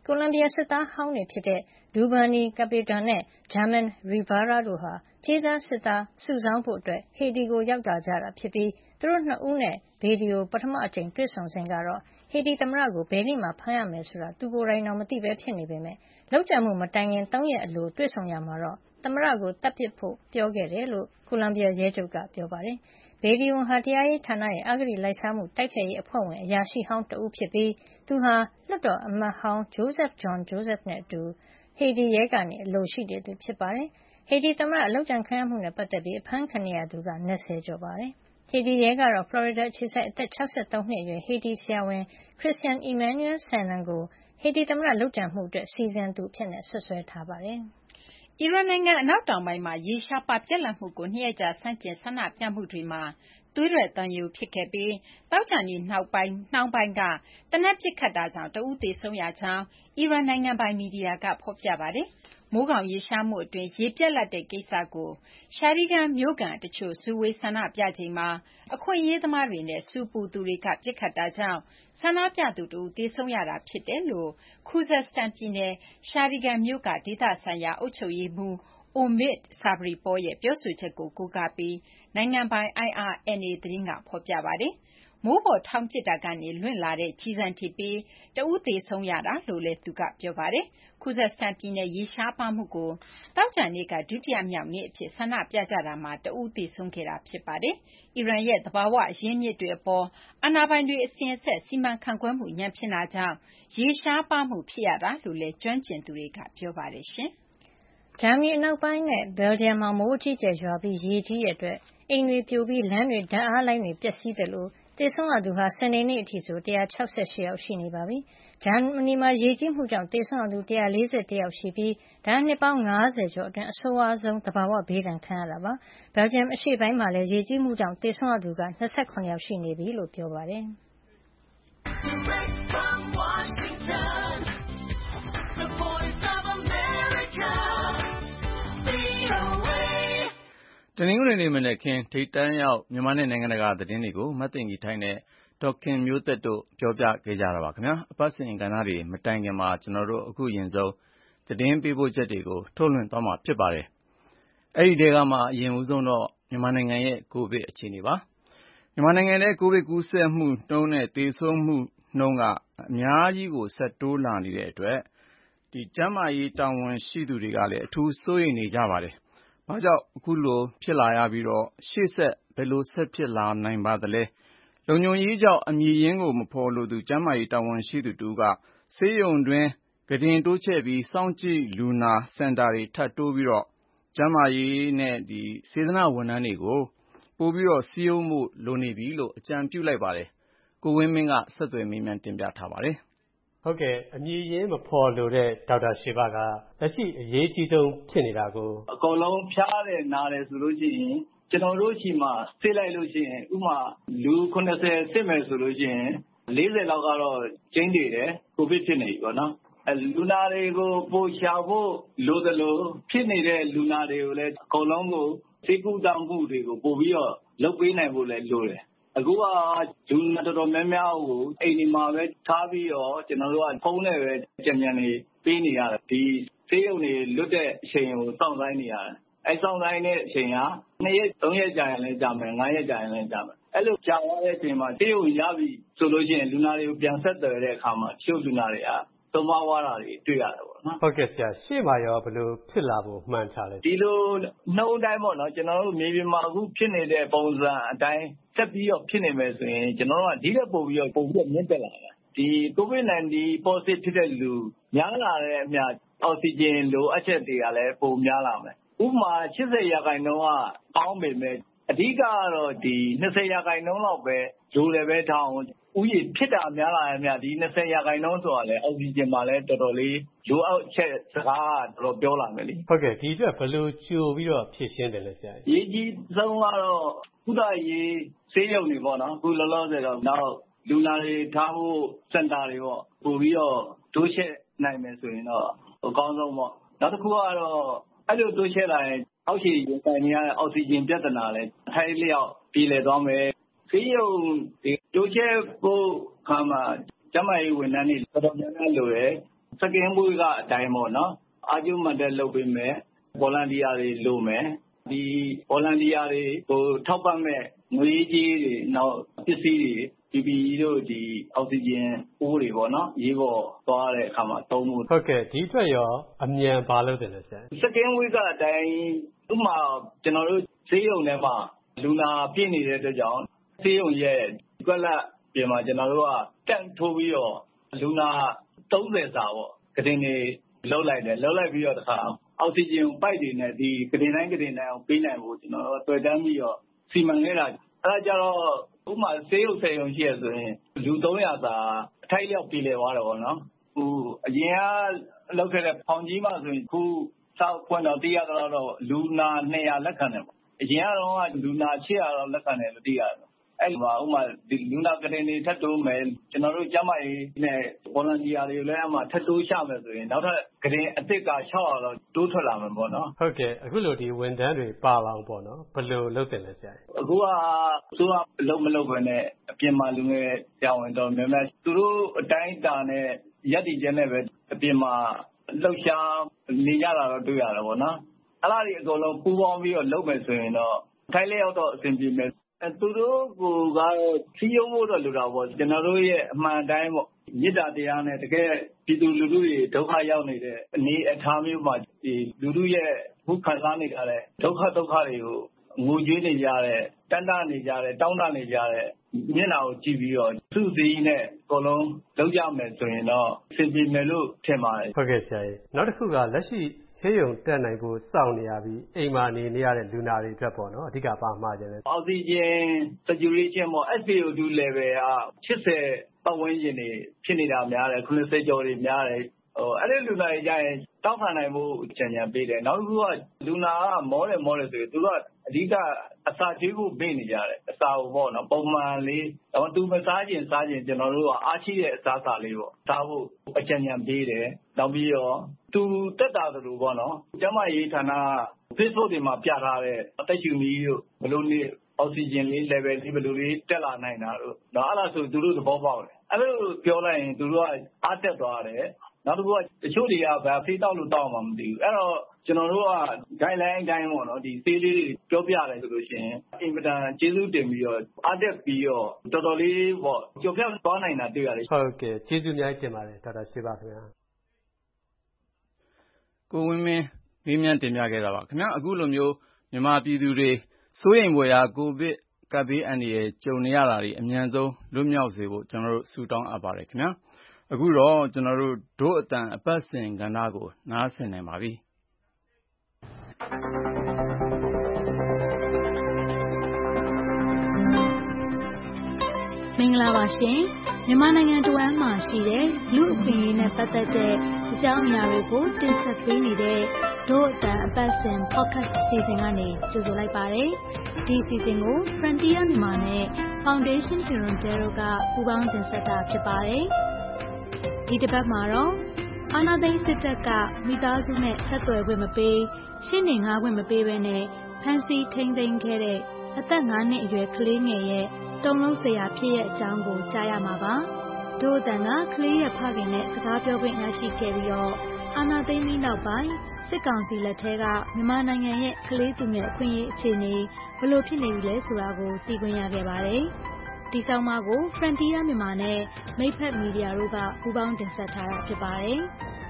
ကိုလံဘီယာစစ်သားဟောင်းတွေဖြစ်တဲ့ Duvernay Capitan နဲ့ German Rivera တို့ဟာကြေးစားစစ်သားစုဆောင်းဖို့ဟေတီကိုရောက်လာကြတာဖြစ်ပြီးသူတို့နှစ်ဦးနဲ့ဘေဒီယိုပထမအကြိမ်တွေ့ဆုံစဉ်ကတော့ဟေတီသမ္မတကိုဘယ်နေ့မှဖမ်းရမယ်ဆိုတာသူကိုယ်တိုင်တော့မသိပဲဖြစ်နေပေမယ့်လောက်ကျမှုမတိုင်ခင်သုံးရက်အလိုတွေ့ဆုံရမှာတော့သမ္မတကိုတပ်ပစ်ဖို့ပြောခဲ့တယ်လို့ကိုလံဘီယာရဲချုပ်ကပြောပါတယ်။ဘေဒီယိုဟာတရားရေးဌာနရဲ့အဂတိလိုက်စားမှုတိုက်ဖျက်ရေးအဖွဲ့ဝင်အရာရှိဟောင်းတဦးဖြစ်ပြီးသူဟာလွှတ်တော်အမတ်ဟောင်း Joseph John Joseph နဲ့အတူဟေတီရဲကနေအလိုရှိနေသူဖြစ်ပါတယ်။ဟေတီသမ္မတအလုပ်ကြံခံရမှုနဲ့ပတ်သက်ပြီးအဖမ်းခံနေရသူက၂၀ကျော်ပါတယ်။ဟေတီရဲကတော့ဖလော်ရီဒါအခြေစိုက်အသက်၆၃နှစ်အရွယ်ဟေတီဆရာဝန် Christian Emmanuel Sanon ကိုဟေတီသမ္မတလုပ်ကြံမှုအတွက်စီစဉ်သူအဖြစ်စွပ်စွဲထားပါတယ်။အီရန်နိုင်ငံအနောက်တောင်ပိုင်းမှာရေရှားပါပြက်လက်မှုကိုနှစ်ရက်ကြာဆန့်ကျင်ဆန္ဒပြမှုတွေမှာသွေးထွက်သံယိုဖြစ်ခဲ့ပြီးသောကြာနေ့နှောင်းပိုင်းနှောင်းပိုင်းကတနက်ပစ်ခတ်တာကြောင့်တဦးသေဆုံးရကြောင်းအီရန်နိုင်ငံပိုင်မီဒီယာကဖော်ပြပါတယ်။မိုးကောင်ရေရှားမှုအတွင်းရေပြက်လက်တဲ့ကိစ္စကိုရှာရီဂန်မြို့ကန်တချို့ဇူဝေးဆန္ဒပြချိန်မှာအခွင့်အရေးသမားတွေနဲ့စူပူသူတွေကပစ်ခတ်တာကြောင့်ဆန္ဒပြသူတဦးသေဆုံးရတာဖြစ်တယ်လို့ Khuzestan ပြည်နယ်ရှာရီဂန်မြို့ကဒေသဆိုင်ရာအုပ်ချုပ်ရေးမှူးOmid Sabripor ရဲ့ပြောဆိုချက်ကိုကိုးကားပြီးနိုင်ငံပိုင် အိုင် အာ် အန် အေ သတင်းကဖော်ပြပါတယ်။မိုးပေါ်ထောင်ပစ်တာကနေလွင့်လာတဲ့ကျည်ဆံထိပြီးတဦးသေဆုံးရတာလို့လည်းသူကပြောပါတယ်။ Khuzestan ပြည်နယ်ရေရှားပါမှုကိုသောကြာနေ့ကဒုတိယမြောက်နေ့အဖြစ်ဆန္ဒပြကြတာမှာတဦးသေဆုံးခဲ့တာဖြစ်ပါတယ်။အီရန်ရဲ့သဘာဝအရင်းမြစ်တွေအပေါ်အာဏာပိုင်တွေအစဉ်အဆက်စီမံခန့်ခွဲမှုညံ့ဖျင်းတာကြောင့်ရေရှားပါမှုဖြစ်ရတာလို့လည်းကျွမ်းကျင်သူတွေကပြောပါတယ်။ဂျာမနီအနောက်ပိုင်းနဲ့ဘယ်လ်ဂျီယံမှာမိုးအကြီးအကျယ်ရွာပြီးရေကြီးတဲ့အတွက်အိမ်တွေပြိုပြီးလမ်းတွေဓါတ်အားလိုင်းတွေပျက်စီးသလိုသေဆုံးရသူဟာစနေနေ့အထိဆို၁၆၈ယောက်ရှိနေပါပြီ။ဂျာမနီမှာရေကြီးမှုကြောင့်သေဆုံးရသူ၁၄၁ယောက်ရှိပြီးဒါဟာနှစ်ပေါင်း၅၀ကျော်အတွင်းအဆိုးဝါးဆုံးသဘာဝဘေးဒဏ်ခံရတာပါ။ဘယ်လ်ဂျီယံအရှေ့ပိုင်းမှာလည်းရေကြီးမှုကြောင့်သေဆုံးရသူက၂၇ယောက်ရှိနေပြီလို့ပြောပါတယ်။။တနင်္ဂနွေနေ့မနက်ခင်းထိပ်တန်းရောက်မြန်မာနဲ့နိုင်ငံတကာသတင်းတွေကိုမသိင်္ဂီထိုက်နဲ့ဒေါ်ခင်မျိုးသက်တို့ပြောပြပေးကြပါမယ်။အပတ်စဉ်ကဏ္ဍတွေမတိုင်ခင်မှာကျွန်တော်တို့အခုရင်ဆုံးသတင်းပေးပို့ချက်တွေကိုထုတ်လွှင့်သွားမှာဖြစ်ပါတယ်။အဲဒီထဲကမှအရင်ဦးဆုံးတော့မြန်မာနိုင်ငံရဲ့ကိုဗစ်အခြေအနေပါ။မြန်မာနိုင်ငံရဲ့ကိုဗစ်ကူးစက်မှုနှုန်းနဲ့သေဆုံးမှုနှုန်းကအများကြီးကိုဆက်တိုးလာနေတဲ့အတွက်ဒီကျန်းမာရေးတာဝန်ရှိသူတွေကလည်းအထူးစိုးရိမ်နေကြပါတယ်။ဘာကြောင့်အခုလိုဖြစ်လာရပြီးတော့ရှေ့ဆက်ဘယ်လိုဆက်ဖြစ်လာနိုင်ပါသလဲ။လုံခြုံရေးကြောင့်အမည်ရင်းကိုမဖော်လိုသူကျန်းမာရေးတာဝန်ရှိသူတူကဆေးရုံတွင်ကုတင်တိုးချဲ့ပြီးစောင့်ကြည့်လူနာစင်တာတွေထပ်တိုးပြီးတော့ကျန်းမာရေးနဲ့ဒီစေတနာဝန်ထမ်းတွေကိုပို့ပြီးတော့စီးရုံးမှုလိုနေပြီလို့အကြံပြုလိုက်ပါတယ်။ကိုဝင်းမင်းကဆက်သွယ်မေးမြန်းတင်ပြထားပါတယ်။ဟုတ်ကဲ့အမည်ရင်းမဖော်လိုတဲ့ဒေါက်တာရှေဘကလက်ရှိအရေးကြီးဆုံးဖြစ်နေတာကိုအကုန်လုံးဖျားတယ်နားတယ်ဆိုလို့ရှိရင်ကျွန်တော်တို့ရှိမှစစ်လိုက်လို့ရှိရင်ဥမာလူခုနှစ်ဆယ်စစ်မယ်ဆိုလို့ရှိရင်လေးဆယ်လောက်ကတော့ကျင်းနေတယ်ကိုဗစ်ဖြစ်နေပြီပေါ့နော်အဲလူနာတွေကိုပို့ရှာဖို့လိုသလိုဖြစ်နေတဲ့လူနာတွေကိုလည်းအကုန်လုံးကိုစိတ်ကူးတောင်းမှုတွေကိုပို့ပြီးတော့လုပ်ပေးနိုင်ဖို့လည်းလိုတယ်အခုကလူနာတော်တော်များများကိုအိမ်ဒီမှာပဲထားပြီးတော့ကျွန်တော်တို့ကဖုန်းနဲ့ပဲကြံကြံနေပေးနေရတယ်ဒီဆေးရုံတွေလွတ်တဲ့အချိန်ကိုစောင့်ဆိုင်းနေရတယ်အဲစောင့်ဆိုင်းတဲ့အချိန်ကနှစ်ရက်သုံးရက်ကြာရင်လည်းကြာမယ်ငါးရက်ကြာရင်လည်းကြာမယ်အဲ့လိုကြာသွားတဲ့အချိန်မှာဆေးရုံရပြီဆိုလို့ရှိရင်လူနာတွေကိုပြန်ဆက်သွယ်တဲ့အခါမှာချို့လူနာတွေကသုံးမဝါတာတွေတွေ့ရတယ်ပေါ့နော်ဟုတ်ကဲ့ဆရာရှေ့မှာရောဘယ်လိုဖြစ်လာဖို့မှန်းထားလဲဒီလိုနှုံးတိုင်းပေါ့နော်ကျွန်တော်တို့မြေပြင်မှာအခုဖြစ်နေတဲ့ပုံစံအတိုင်းဆက်ပြီးတော့ဖြစ်နေမယ်ဆိုရင်ကျွန်တော်တို့ကဒီထက်ပိုပြီးတော့ပုံပြီးမြင့်တက်လာတယ်ဒီ ကိုဗစ်၁၉ positive ဖြစ်တဲ့လူများလာတဲ့အမျှအောက်ဆီဂျင်လိုအပ်ချက်တွေကလည်းပိုများလာမယ်ဥပမာ၈၀ရာခိုင်နှုန်းကပေါင်းပေမဲ့အဓိကကတော့ဒီ၂၀ရာခိုင်နှုန်းလောက်ပဲလိုတယ်ပဲထောင်းဥယျာဉ်ဖြစ်တာများလာတဲ့အမျှဒီ၂၀ရာခိုင်နှုန်းဆိုတာလေအောက်ဆီဂျင်မှာလည်းတော်တော်လေးလိုအပ်ချက်စကားတော်တော်ပြောလာမယ်လေဟုတ်ကဲ့ဒီအတွက်ဘယ်လိုကြိုပြီးတော့ဖြည့်ရှင်းတယ်လဲဆရာရေးကြီးဆုံးကတော့ကုသရေးဆေးရုံတွေပေါ့နော်အခုလောလောဆယ်တော့နောက်လူနာတွေထားဖို့စင်တာတွေပေါ့ပို့ပြီးတော့တိုးချဲ့နိုင်မယ်ဆိုရင်တော့အကောင်းဆုံးပေါ့နောက်တစ်ခုကတော့အဲ့လိုတိုးချဲ့လာရင်အောက်ခြေရင်ဆိုင်နေရတဲ့အောက်ဆီဂျင်ပြဿနာလည်းအထိုက်လျောက်ပြည်လည်သွားမယ်ဆေးရုံဒီတိုးချဲ့ဖို့ခါမှာကျန်းမာရေးဝန်ထမ်းတွေတော်တော်များများလိုတယ် second wave ကအတိုင်းပေါ့နော်အားကျုံမှတ်တဲ့လုပ်ပေးမယ် volunteer တွေလိုမယ်ဒီ volunteer တွေကိုထောက်ပံ့မဲ့ငွေကြေးတွေနောက်ပစ္စည်းတွေ P P E တို့ဒီ oxygen အိုးတွေပေါ့နော်ရေးပေါ်သွားတဲ့အခါမှာသုံးဖို့ဟုတ်ကဲ့ဒီအတွက်ရောအမြန်ဘာလုပ်တယ်လဲဆရာ second wave ကအတိုင်းဥပမာကျွန်တော်တို့ဈေးရုံထဲမှာလူနာပြည့်နေတဲ့အတွက်ကြောင့်ဈေးရုံရဲ့ကွက်လက်ပြင်မှာကျွန်တော်တို့ကတန့်ထိုးပြီးတော့လူနာသုံးဆယ်စာပေါ့ကတင်တွေလောက်လိုက်တယ်လောက်လိုက်ပြီးတော့တခါအောက်ဆီဂျင်ပိုက်တွေနဲ့ဒီကတင်တိုင်းကတင်တိုင်းအောင်ပေးနိုင်ဖို့ကျွန်တော်တို့တွေ့တမ်းပြီးတော့စီမံခဲ့တာအဲဒါကြတော့ဥပမာဆေးရုံဆေးရုံရှိရဆိုရင်လူသုံးရာစာအထိုက်လျောက်ပြည်လည်သွားတယ်ပေါ့နော်ဟိုအရင်ကလောက်ခဲ့တဲ့ဖောင်ကြီးမှဆိုရင်ခုစောက်ခွန်းတော့တရားတော့လူနာနှစ်ရာလက်ခံတယ်ပေါ့အရင်ကတော့လူနာရှစ်ရာတော့လက်ခံတယ်လို့သိရတယ်အဲ့ဒီမှာဥမာဒီလူနာကတင်တွေထပ်တိုးမယ်ကျွန်တော်တို့ကျမကြီးနဲ့ volunteer တွေလည်းအမှထပ်တိုးချမယ်ဆိုရင်နောက်ထပ်ကတင်အစ်စ်က၆ရာတော့တိုးထွက်လာမှာပေါ့နော်ဟုတ်ကဲ့အခုလိုဒီဝန်ထမ်းတွေပါလောင်ပေါ့နော်ဘယ်လိုလုပ်တယ်လဲဆရာအခုကသူကအလုပ်မလုပ်ဘဲနဲ့အပြင်မှာလူငယ်ကြောင်ဝင်တော့များများသူတို့အတိုင်းအတာနဲ့ရက်တည်ချက်နဲ့ပဲအပြင်မှာလှုပ်ရှားနေကြတာတော့တွေ့ရတယ်ပေါ့နော်အဲ့ဒါတွေအကုန်လုံးပူးပေါင်းပြီးတော့လုပ်မယ်ဆိုရင်တော့ထိုင်လျောက်တော့အဆင်ပြေမယ်သူတို့ကိုကတော့စီးရုံးဖို့တော့လိုတာပေါ့ကျွန်တော်တို့ရဲ့အမှန်တိုင်းပေါ့မေတ္တာတရားနဲ့တကယ်ပြည်သူလူထုတွေဒုက္ခရောက်နေတဲ့အနေအထားမျိုးမှာဒီလူထုရဲ့ဘုခံစားနေကြတဲ့ဒုက္ခဒုက္ခတွေကိုငိုကြွေးနေကြတဲ့တန်တနေကြတဲ့တောင်းတနေကြတဲ့မျက်နှာကိုကြည့်ပြီးတော့သူ့စည်းနဲ့အကုန်လုံးလုပ်ကြမယ်ဆိုရင်တော့အဆင်ပြေမယ်လို့ထင်ပါတယ်ဟုတ်ကဲ့ဆရာကြီးနောက်တစ်ခုကလက်ရှိဆေးရုံတက်နိုင်ဖို့စောင့်နေရပြီးအိမ်မှာနေနေရတဲ့လူနာတွေအတွက်ပေါ့နော်အဓိကပါမှာခြင်းလဲ oxygen saturation ပေါ့ S p O two level ကeightyပတ်ဝန်းကျင်နေဖြစ်နေတာများတယ်ninetyကျော်တွေများတယ်ဟိုအဲ့ဒီလူနာတွေကြရင်တောက်ခံနိုင်မှုကြံကြံပေးတယ်နောက်တစ်ခုကလူနာကမောတယ်မောတယ်ဆိုရင်သူကအဓိကအစာကျွေးဖို့ပေးနေကြတယ်အစာကိုပေါ့နော်ပုံမှန်လေးတော့သူမစားခြင်းစားခြင်းကျွန်တော်တို့ကအားရှိတဲ့အစားအစာလေးပေါ့စားဖို့အကြံဉာဏ်ပေးတယ်နောက်ပြီးတော့သူတက်တာတို့ပေါ့နော်ကျမရေးဌာန Facebook တွေမှာပြထားတဲ့အသက်ရှူနည်းတို့ဘယ်လိုနေအောက်ဆီဂျင်လေး level လေးဘယ်လိုလေးတက်လာနိုင်တာတို့တော့အဲ့ဒါဆိုသူတို့သဘောပေါက်တယ်အဲ့လိုပြောလိုက်ရင်သူတို့ကအားတက်သွားတယ်နောက်တစ်ခုကတချို့တွေကဗာဖေးတောက်လို့တောက်မှမသိဘူးအဲ့တော့ကျွန်တော်တို့က guideline အတိုင်းပေါ့နော်ဒီသေးလေးတွေပြောပြတယ်ဆိုလို့ရှိရင်အင်မတန်ကျေးဇူးတင်ပြီးတော့အားတက်ပြီးတော့တော်တော်လေးပေါ့ကြော်ဖြတ်သွားနိုင်တာတွေ့ရတယ်ဟုတ်ကဲ့ကျေးဇူးများတင်ပါတယ်ဒေါက်တာရွှေဘခင်ဗျာကိုဝင်းမင်းမေးမြန်းတင်ပြခဲ့တာပါခင်ဗျာအခုလိုမျိုးမြန်မာပြည်သူတွေစိုးရိမ်ဖွယ်ရာကိုဗစ်ကပ်ဘေးအန္တရာယ်ကြုံနေရတာတွေအမြန်ဆုံးလွတ်မြောက်စေဖို့ကျွန်တော်တို့ဆုတောင်းအပ်ပါတယ်ခင်ဗျာအခုတော့ကျွန်တော်တို့ဒို့အတန်အပတ်စဉ်ကဏ္ဍကိုနားဆင်နိုင်ပါပြီမင်္ဂလာပါရှင်မြန်မာနိုင်ငံတဝန်းမှာရှိတဲ့လူအခွင့်အရေးနဲ့ပတ်သက်တဲ့အကြောင်းအရာတွေကိုတင်ဆက်ပေးနေတဲ့ဒို့အတန်အပတ်စဉ် podcast အစီအစဉ်ကနေကြိုဆိုလိုက်ပါတယ်ဒီအစီအစဉ်ကို Frontier မြန်မာနဲ့ Foundation Toronto တို့ကပူးပေါင်းတင်ဆက်တာဖြစ်ပါတယ်ဒီတစ်ပတ်မှာတော့အာဏာသိမ်းစစ်တပ်ကမိသားစုနဲ့ဆက်သွယ်ခွင့်မပေးရှင်းနေငှားခွင့်မပေးဘဲနဲ့ဖမ်းဆီးထိန်းသိမ်းခဲ့တဲ့အသက်၅နှစ်အရွယ်ကလေးငယ်ရဲ့တုံလုံးဆရာဖြစ်ရဲ့အကြောင်းကိုကြားရမှာပါဒို့အတန်ကကလေးရဲ့ဖခင်နဲ့စကားပြောခွင့်ရရှိခဲ့ပြီးတော့အာဏာသိမ်းပြီးနောက်ပိုင်းစစ်ကောင်စီလက်ထဲကမြန်မာနိုင်ငံရဲ့ကလေးသူငယ်အခွင့်အရေးအခြေအနေဘယ်လိုဖြစ်နေပြီလဲဆိုတာကိုသိခွင့်ရခဲ့ပါတယ်ဒီဆောင်မကို Frontier မြန်မာနဲ့မိတ်ဖက်မီဒီယာတို့ကပူးပေါင်းတင်ဆက်ထားတာဖြစ်ပါတယ်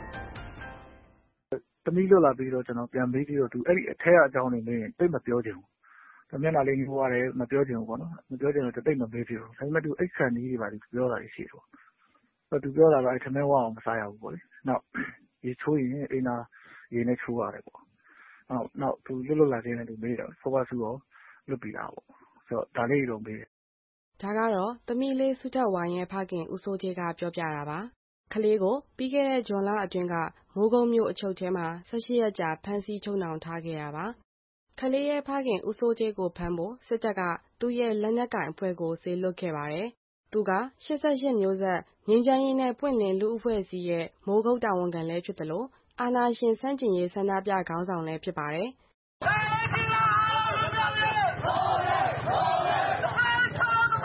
။သမီးလွတ်လာပြီးတော့ကျွန်တော်ပြန်ပြီးပြီးတော့သူအဲ့ဒီအထက်အကြောင်းတွေလည်းတိတ်မပြောချင်ဘူး။တမျက်နှာလေးညှိုးရတယ်မပြောချင်ဘူးပေါ့နော်။မပြောချင်တော့တိတ်မပေးဖြစ်ဘူး။ဒါပေမဲ့သူအိတ်ခန့်ကြီးတွေပါသူပြောတာရှိတယ်ပေါ့။အဲ့သူပြောတာကအဲ့ထမင်းဝအောင်မစားရဘူးပေါ့လေ။နောက်ရေချိုးရင်အိမ်သာရေနဲ့ချိုးရတယ်ပေါ့။နောက်နောက်သူလွတ်လွတ်လာခြင်းနဲ့သူမေးတယ်ဆောပါစုရောလွတ်ပြီးတာပေါ့။ဆိုတော့ဒါလေးတော့မေးတယ်ဒါကတော့သမီးလေးစုထက်ဝိုင်းရဲ့ဖခင်ဦးစိုးကြီးကပြောပြတာပါ။ကလေးကိုပြီးခဲ့တဲ့ဇွန်လအတွင်းကမိုးကုတ်မြို့အချုပ်ထဲမှာ၁၈ရက်ကြာဖမ်းဆီးချုပ်နှောင်ထားခဲ့တာပါ။ကလေးရဲ့ဖခင်ဦးစိုးကြီးကိုဖမ်းဖို့စစ်တပ်ကသူ့ရဲ့လက်နက်ကိုင်အဖွဲ့ကိုစေလွှတ်ခဲ့ပါတယ်။သူက၈၈မျိုးဆက်ငြိမ်းချမ်းရေးနဲ့ပွင့်လင်းလူ့အဖွဲ့အစည်းရဲ့မိုးကုတ်တာဝန်ခံလည်းဖြစ်တယ်လို့အာဏာရှင်ဆန့်ကျင်ရေးဆန္ဒပြခေါင်းဆောင်လည်းဖြစ်ပါတယ်။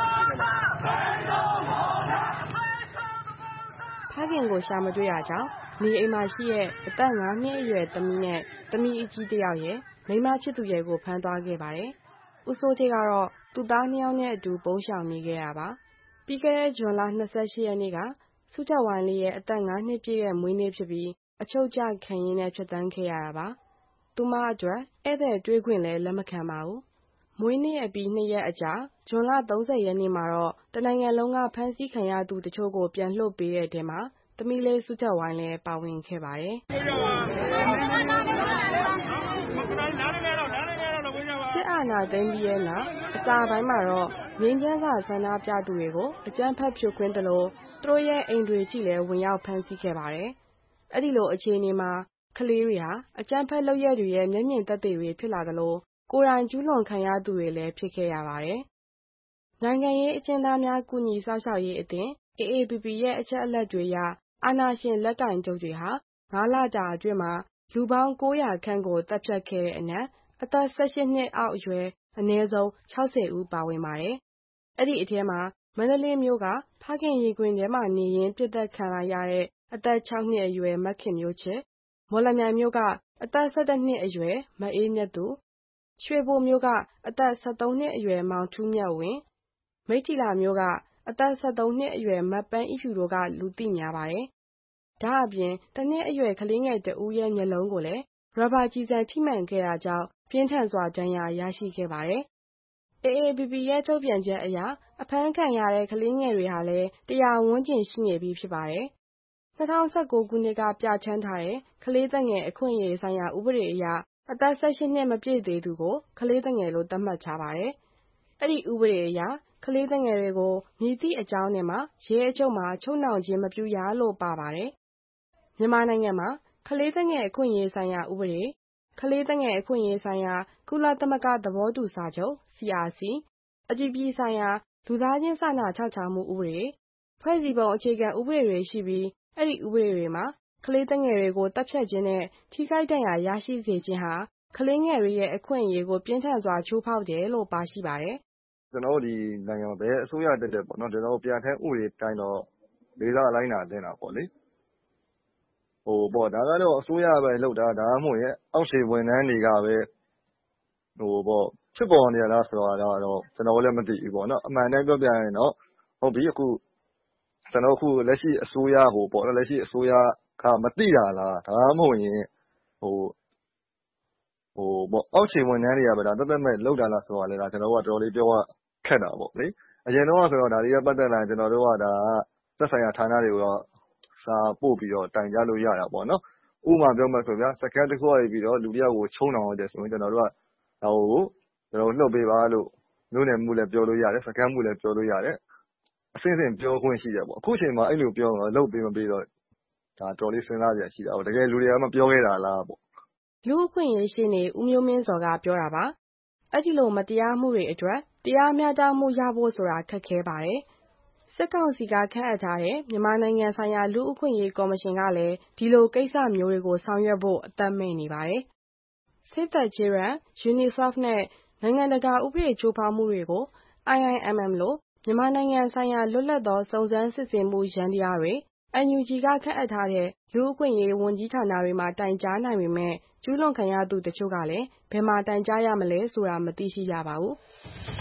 ဖခင်ကိုရှာမတွေ့ရကြောင်းနေအိမ်မှာရှိတဲ့အသက်ငါးနှစ်အရွယ်သမီးနဲ့သမီးအကြီးတစ်ယောက်ရဲ့မိန်းမဖြစ်သူရဲ့ကိုဖမ်းသွားခဲ့ပါတယ်။ဦးစိုးဌေးကတော့သူ့သားနှစ်ယောက်နဲ့အတူပုန်းရှောင်နေခဲ့တာပါ။ပြီးခဲ့တဲ့ဇွန်လ၂၈ရက်နေ့ကဆုကျဝိုင်းလေးရဲ့အသက်ငါးနှစ်ပြည့်တဲ့မွေးနေ့ဖြစ်ပြီးအချုပ်ကျခံရင်းနဲ့ဖြတ်သန်းခဲ့ရတာပါ။သူမအတွက်ဧည့်သည်တွေ့ခွင့်လည်းလက်မခံပါဘူး။မွေးနေ့အပြီးနှစ်ရက်အကြာဇွန်လ၃၀ရက်နေ့မှာတော့တနိုင်ငံလုံးကဖမ်းဆီးခံရသူတချို့ကိုပြန်လွှတ်ပေးတဲ့အထဲမှာသမီးလေးဆုကျဝိုင်းလည်းပါဝင်ခဲ့ပါတယ်။စစ်အာဏာသိမ်းပြီးတဲ့နောက်အစပိုင်းမှာတော့ငြိမ်းချမ်းစွာဆန္ဒပြသူတွေကိုအကြမ်းဖက်ဖြိုခွင်းသလိုသူတို့ရဲ့အိမ်တွေထိလည်းဝင်ရောက်ဖမ်းဆီးခဲ့ပါတယ်။အဲဒီလိုအခြေအနေမှာကလေးတွေဟာအကြမ်းဖက်လုပ်ရပ်တွေရဲ့မျက်မြင်သက်သေတွေဖြစ်လာသလိုကိုယ်တိုင်ကျူးလွန်ခံရသူတွေလည်းဖြစ်ခဲ့ရပါတယ်။နိုင်ငံရေးအကျဉ်းသားများကူညီစောင့်ရှောက်ရေးအသင်း အေအေပီပီ ရဲ့အချက်အလက်တွေအရအာဏာရှင်လက်ကိုင်ချုပ်တွေဟာငါးလတာအတွင်းမှာလူပေါင်း၉၀၀ခန့်ကိုသတ်ဖြတ်ခဲ့တဲ့အနက်အသက်၁၈နှစ်အောက်အရွယ်အနည်းဆုံး၆၀ဦးပါဝင်ပါတယ်။အဲဒီအထဲမှာမန္တလေးမြို့ကဖခင်ရင်ခွင်ထဲမှာနေရင်းပစ်သတ်ခံလိုက်ရတဲ့အသက်၆နှစ်အရွယ်မခင်မျိုးချစ်၊မော်လမြိုင်မြို့ကအသက်၁၁နှစ်အရွယ်မအေးမြတ်သူ၊ရွှေဘိုမြို့ကအသက်၁၃နှစ်အရွယ်မောင်ထူးမြတ်ဝင်း၊မိတ္ထီလာမြို့ကအသက်၁၃နှစ်အရွယ်မပန်းအိဖြူတို့ကလူသိများပါတယ်။ဒါအပြင်တစ်နှစ်အရွယ်ကလေးငယ်တစ်ဦးရဲ့မျက်လုံးကိုလည်းရဘာကျည်ဆံထိမှန်ခဲ့တာကြောင့်ပြင်းထန်စွာဒဏ်ရာရရှိခဲ့ပါတယ်။အေအေပီပီရဲ့ထုတ်ပြန်ချက်အရအဖမ်းခံရတဲ့ကလေးငယ်တွေဟာလည်းတစ်ရာဝန်းကျင်ရှိနေပြီဖြစ်ပါတယ်။၂၀၁၉ခုနှစ်ကပြဋ္ဌာန်းထားတဲ့ကလေးသူငယ်အခွင့်အရေးဆိုင်ရာဥပဒေအရအသက်၁၈နှစ်မပြည့်သေးသူကိုကလေးသူငယ်လို့သတ်မှတ်ထားပါတယ်။အဲဒီဥပဒေအရကလေးသူငယ်တွေကိုမည်သည့်အကြောင်းနဲ့မှရဲအချုပ်မှာချုပ်နှောင်ခြင်းမပြုရလို့ပါပါတယ်။မြန်မာနိုင်ငံမှာကလေးသူငယ်အခွင့်အရေးဆိုင်ရာဥပဒေ၊ကလေးသူငယ်အခွင့်အရေးဆိုင်ရာကုလသမဂ္ဂသဘောတူစာချုပ် စီအာစီ၊အပြည်ပြည်ဆိုင်ရာလူသားချင်းစာနာထောက်ထားမှုဥပဒေ၊ဖွဲ့စည်းပုံအခြေခံဥပဒေတွေရှိပြီးအဲဒီဥပဒေတွေမှာကလေးသူငယ်တွေကိုသတ်ဖြတ်ခြင်းနဲ့ထိခိုက်ဒဏ်ရာရရှိစေခြင်းဟာကလေးငယ်တွေရဲ့အခွင့်အရေးကိုပြင်းထန်စွာချိုးဖောက်တယ်လို့ပါရှိပါတယ်။ကျွန်တော်တို့ဒီနိုင်ငံမှာဘယ်အစိုးရတက်တက်ပေါ့နော်ကျွန်တော်တို့ပြဋ္ဌာန်းဥပဒေတိုင်းတော့လေးစားလိုက်နာသင့်တာပေါ့လေဟိုပေါ့ဒါကတော့အစိုးရပဲလှုပ်တာဒါမှမဟုတ်ရဲ့အောက်ခြေဝန်ထမ်းတွေကပဲဟိုပေါ့ဖြစ်ပေါ်နေရလားဆိုတော့တော့ကျွန်တော်လည်းမသိဘူးပေါ့နော်အမှန်တမ်းပြောပြရင်တော့ဟုတ်ပြီအခုကျွန်တော်အခုလက်ရှိအစိုးရဟိုပေါ့လက်ရှိအစိုးရကမသိတာလားဒါမှမဟုတ်ရင်ဟိုဟိုပေါ့အောက်ခြေဝန်ထမ်းတွေကပဲဒါတသက်မဲ့လှုပ်တာလားဆိုတော့လေဒါကျွန်တော်ကတော်တော်လေးပြောရခက်တာပေါ့လေအရင်တော့ဆိုတော့ဒါတွေကပတ်သက်လာရင်ကျွန်တော်တို့ကဒါသက်ဆိုင်ရာဌာနတွေကိုတော့စာပို့ပြီးတော့တိုင်ကြားလို့ရတာပေါ့နော်ဥပမာပြောမှဆိုဗျာစကန်တစ်ခုရပြီးတော့လူတယောက်ကိုချုံနှောင်ရတယ်ဆိုရင်ကျွန်တော်တို့ကဒါကိုကျွန်တော်လှုပ်ပေးပါလို့မျိုးနယ်မှုလည်းပြောလို့ရတယ်စကန်မှုလည်းပြောလို့ရတယ်အစင်းစင်ပြောခွင့်ရှိတယ်ပေါ့အခုချိန်မှာအဲ့လိုပြောတော့လှုပ်ပေးမပေးတော့ဒါတော်လေးစဉ်းစားကြရရှိတာပေါ့တကယ်လူတွေကမပြောခဲ့တာလားပေါ့လူအခွင့်အရေးရှိနေဦးမျိုးမင်းစောကပြောတာပါအဲ့ဒီလိုမတရားမှုတွေအတွက်တရားမျှတမှုရဖို့ဆိုတာခက်ခဲပါတယ်စစ်ကောင်စီကခန့်အပ်ထားတဲ့မြန်မာနိုင်ငံဆိုင်ရာလူအခွင့်အရေးကော်မရှင်ကလည်းဒီလိုကိစ္စမျိုးတွေကိုဆောင်ရွက်ဖို့အသက်မဲ့နေပါတယ်။ Save the Children, UNICEF နဲ့နိုင်ငံတကာဥပဒေချိုးဖောက်မှုတွေကို အိုင်အိုင်အမ်အမ် လို့မြန်မာနိုင်ငံဆိုင်ရာလွတ်လပ်သောစုံစမ်းစစ်ဆေးမှုယန္တရားတွေ အန်ယူဂျီ ကခန့်အပ်ထားတဲ့လူ့အခွင့်အရေးဝန်ကြီးဌာနတွေမှာတိုင်ကြားနိုင်ပေမဲ့ကျူးလွန်ခံရသူတချို့ကလည်းဘယ်မှာတိုင်ကြားရမလဲဆိုတာမသိရှိကြပါဘူး။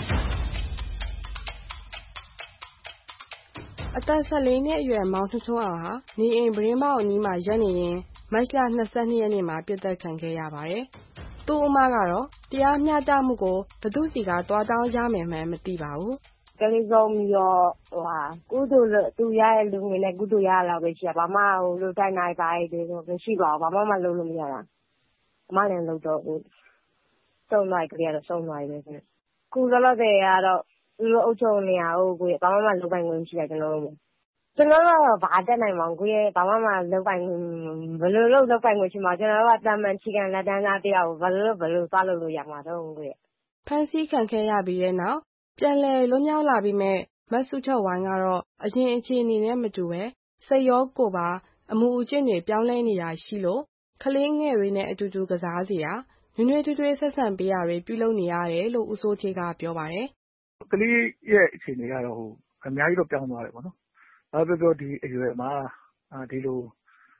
အသက်၁၄နှစ်အရွယ်မောင်ထွန်းထွန်းအောင်ဟာနေအိမ်ပြတင်းပေါက်အနီးမှာရပ်နေရင်မတ်လ၂၂ရက်နေ့မှာပြစ်ဒဏ်ခံခဲ့ရပါတယ်။သူ့အမကတော့တရားမျှတမှုကိုဘယ်သူစီကသွားတောင်းရမယ်မှန်းမသိပါဘူး။ကလေးဆုံးပြီးတော့ဟိုဟာကုသိုလ်သူရရဲ့လူငွေနဲ့ကုသိုလ်ရလာပဲရှိတာဘာမှဟိုလိုတိုင်နိုင်ပါရဲ့တွေမရှိပါဘူးဘာမှမလုပ်လို့မရတာအမလည်းလုပ်တော့ဟိုစုံလိုက်ကြရတော့စုံလိုက်ပဲခင်ဗျ။ခုလောလောဆယ်ကတော့သူတို့အုပ်ချုပ်နေရဟုတ်ကိုဘာမှမလုပ်ပိုင်ခွင့်မရှိတာကျွန်တော်တို့ကျွန်တော်တို့ကဘာတက်နိုင်မှာကိုရဲ့ဘာမှမလုပ်ပိုင်ဘယ်လိုလုပ်လုပ်ပိုင်ခွင့်ရှိမှာကျွန်တော်တို့ကတာမန်ချီကန်လက်တန်းသားတရားကိုဘယ်လိုဘယ်လိုသွားလုပ်လို့ရမှာတော့ကိုရဲ့ဖန်စီခံခဲ့ရပြီးတဲ့နောက်ပြန်လည်လွတ်မြောက်လာပြီးမဲ့မဆုချော့ဝိုင်းကတော့အရင်အခြေအနေနဲ့မတူပဲစိတ်ရောကိုယ်ပါအမှုအကျင့်တွေပြောင်းလဲနေတာရှိလို့ကလေးငယ်တွေနဲ့အတူတူကစားစီရာနွေ့နွေ့ထွေးထွေးဆက်ဆံပေးရတွေပြုလုပ်နေရတယ်လို့ဦးစိုးချေကပြောပါတယ်ကလေးရဲ့အခြေအနေကတော့ဟိုအများကြီးတော့ပြောင်းသွားတယ်ပေါ့နော်။ဘာဖြစ်လို့ဒီအရွယ်မှာဒီလိုကြ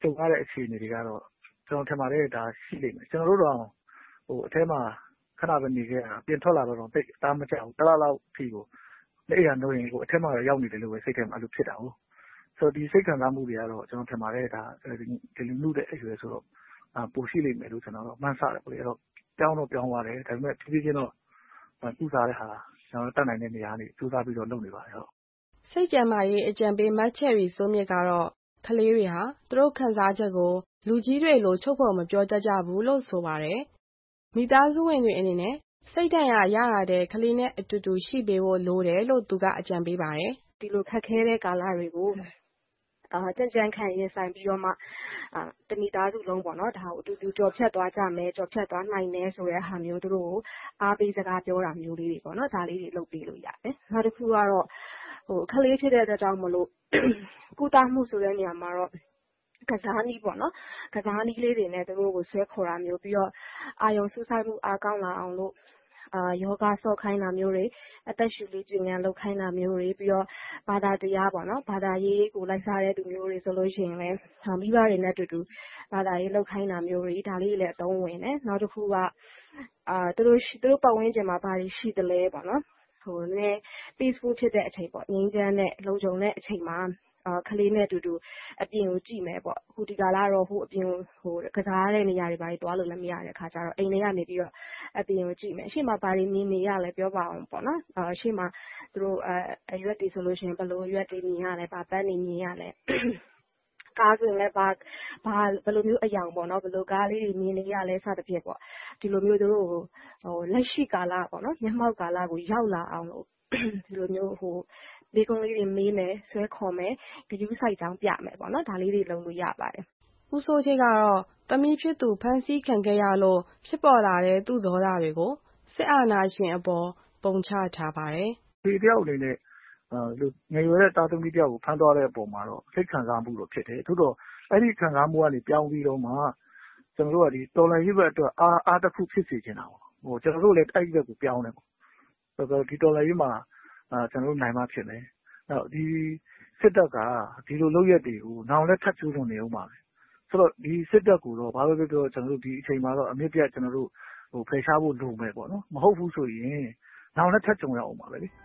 ကြုံရတဲ့အခြေအနေတွေကတော့ကျွန်တော်ထင်ပါတယ်ဒါရှိလိမ့်မယ်ကျွန်တော်တို့တော့ဟိုအထဲမှာခဏပဲနေခဲ့တာပြင်ထွက်လာတော့တိတ်တားမကြောက်တလားလောက်ဖြီကိုလက်ရံတော့ရင်ကိုအထက်မှာရောက်နေတယ်လို့ပဲစိတ်ထဲမှာအဲ့လိုဖြစ်တာဟုတ်ဆိုတော့ဒီစိတ်ခံစားမှုတွေကတော့ကျွန်တော်ထင်ပါတယ်ဒါဒီလူမှုတဲ့အရွယ်ဆိုတော့ပိုရှိလိမ့်မယ်လို့ကျွန်တော်တော့မှန်းဆတယ်ပေါ့လေအဲ့တော့ပြောင်းတော့ပြောင်းသွားတယ်ဒါပေမဲ့ဖြည်းဖြည်းချင်းတော့ပူစားတဲ့ဟာကျွန်တော်တတ်နိုင်တဲ့နေရာနေစူးစမ်းပြီးတော့လုပ်နေပါတယ်ဟုတ်စိတ်ကြံမာရေးအကြံပေးမတ်ချယ်ရီစိုးမြင့်ကတော့ကလေးတွေဟာသူတို့ခံစားချက်ကိုလူကြီးတွေလိုချုပ်ဖို့မပြောတတ်ကြဘူးလို့ဆိုပါတယ်မိသားစုဝင်တွေအနေနဲ့စိတ်ဓာတ်ရရရတဲ့ကလေးနဲ့အတူတူရှိပေးဖို့လိုတယ်လို့သူကအကြံပေးပါတယ်ဒီလိုခက်ခဲတဲ့ကာလတွေကိုအာကြံ့ကြံ့ခံရင်ဆိုင်ပြီးတော့မှအာတမိသားစုလုံးပေါ့နော်ဒါကိုအတူတူကြော်ဖြတ်သွားကြမယ်ကြော်ဖြတ်သွားနိုင်တယ်ဆိုတဲ့ဟာမျိုးတို့ကိုအားပေးစကားပြောတာမျိုးလေးတွေပေါ့နော်ဒါလေးတွေလုပ်ပေးလို့ရတယ်နောက်တစ်ခုကတော့ဟိုခလေးဖြစ်တဲ့အတွက်ကြောင့်မလို့ကုသမှုဆိုတဲ့နေရာမှာတော့ကစားနည်းပေါ့နော်ကစားနည်းလေးတွေနဲ့သူတို့ကိုဆွဲခေါ်တာမျိုးပြီးတော့အာယုံစူးစိုက်မှုအားကောင်းလာအောင်လို့အာယောဂဆော့ခိုင်းတာမျိုးတွေအသက်ရှူလေးကျဉ်းလုပ်ခိုင်းတာမျိုးတွေပြီးတော့ဘာသာတရားပေါ့နော်ဘာသာရေးကိုလိုက်စားတဲ့သူမျိုးတွေဆိုလို့ရှိရင်လည်းမိဘတွေနဲ့အတူတူဘာသာရေးလုပ်ခိုင်းတာမျိုးတွေဒါလေးတွေလည်းအသုံးဝင်တယ်နောက်တစ်ခုကအာသူတို့သူတို့ပတ်ဝန်းကျင်မှာဘာတွေရှိသလဲပေါ့နော်ဟိုနည်း peaceful ဖြစ်တဲ့အချိန်ပေါ့ငြိမ်းချမ်းတဲ့လုံခြုံတဲ့အချိန်မှာအာကလေးနဲ့အတူတူအပြင်ကိုကြည့်မယ်ပေါ့အခုဒီကာလတော့ဟိုအပြင်ဟိုကစားတဲ့နေရာတွေဘာတွေတွားလို့လည်းမရတဲ့အခါကျတော့အိမ်ထဲကနေပြီးတော့အပြင်ကိုကြည့်မယ်အရှိမဘာတွေမြင်နေရလဲပြောပါအောင်ပေါ့နော်အရှိမသူတို့အအရွက်တွေဆိုလို့ရှိရင်ဘယ်လိုအရွက်တွေမြင်ရလဲဘာပန်းတွေမြင်ရလဲကားဆိုရင်လည်းဘာဘာဘယ်လိုမျိုးအယောင်ပေါ့နော်ဘယ်လိုကားလေးတွေမြင်နေရလဲစသဖြင့်ပေါ့ဒီလိုမျိုးသူတို့ဟိုလက်ရှိကာလပေါ့နော်မျက်မှောက်ကာလကိုရောက်လာအောင်လို့ဒီလိုမျိုးဟိုဒီကုန်းလေးတွေမေးမယ်ဆွဲခေါ်မယ်ဂရုစိုက်ကြောင်းပြမယ်ပေါ့နော်ဒါလေးတွေလုပ်လို့ရပါတယ်ဦးစိုးချေကတော့သမီးဖြစ်သူဖန်ဆီးခံခဲ့ရလို့ဖြစ်ပေါ်လာတဲ့သူ့ဒေါသတွေကိုစစ်အာဏာရှင်အပေါ်ပုံချထားပါတယ်ဒီတယောက်အနေနဲ့အာလူငယ်ရွယ်တဲ့တာသမီတယောက်ကိုဖမ်းသွားတဲ့အပေါ်မှာတော့စိတ်ခံစားမှုတော့ဖြစ်တယ်သို့တော့အဲ့ဒီခံစားမှုကနေပြောင်းပြီးတော့မှကျွန်တော်တို့ကဒီတော်လှန်ရေးဘက်အတွက်အားအားတစ်ခုဖြစ်စေချင်တာပေါ့ဟိုကျွန်တော်တို့လည်းအဲ့ဒီဘက်ကိုပြောင်းတယ်ပေါ့ဆိုတော့ဒီတော်လှန်ရေးမှာအာကျွန်တော်တို့နိုင်မှဖြစ်မယ်နောက်ဒီစစ်တပ်ကဒီလိုလုပ်ရက်တွေကိုနောင်လည်းထပ်ကျူးလွန်နေအောင်ပါပဲဆိုတော့ဒီစစ်တပ်ကိုတော့ဘာပဲပြောကျွန်တော်တို့ဒီအချိန်မှာတော့အမြင့်ပြတ်ကျွန်တော်တို့ဟိုဖယ်ရှားဖို့လိုမယ်ပေါ့နော်မဟုတ်ဘူးဆိုရင်နောင်လည်းထပ်ကြုံရအောင်ပါပဲလေ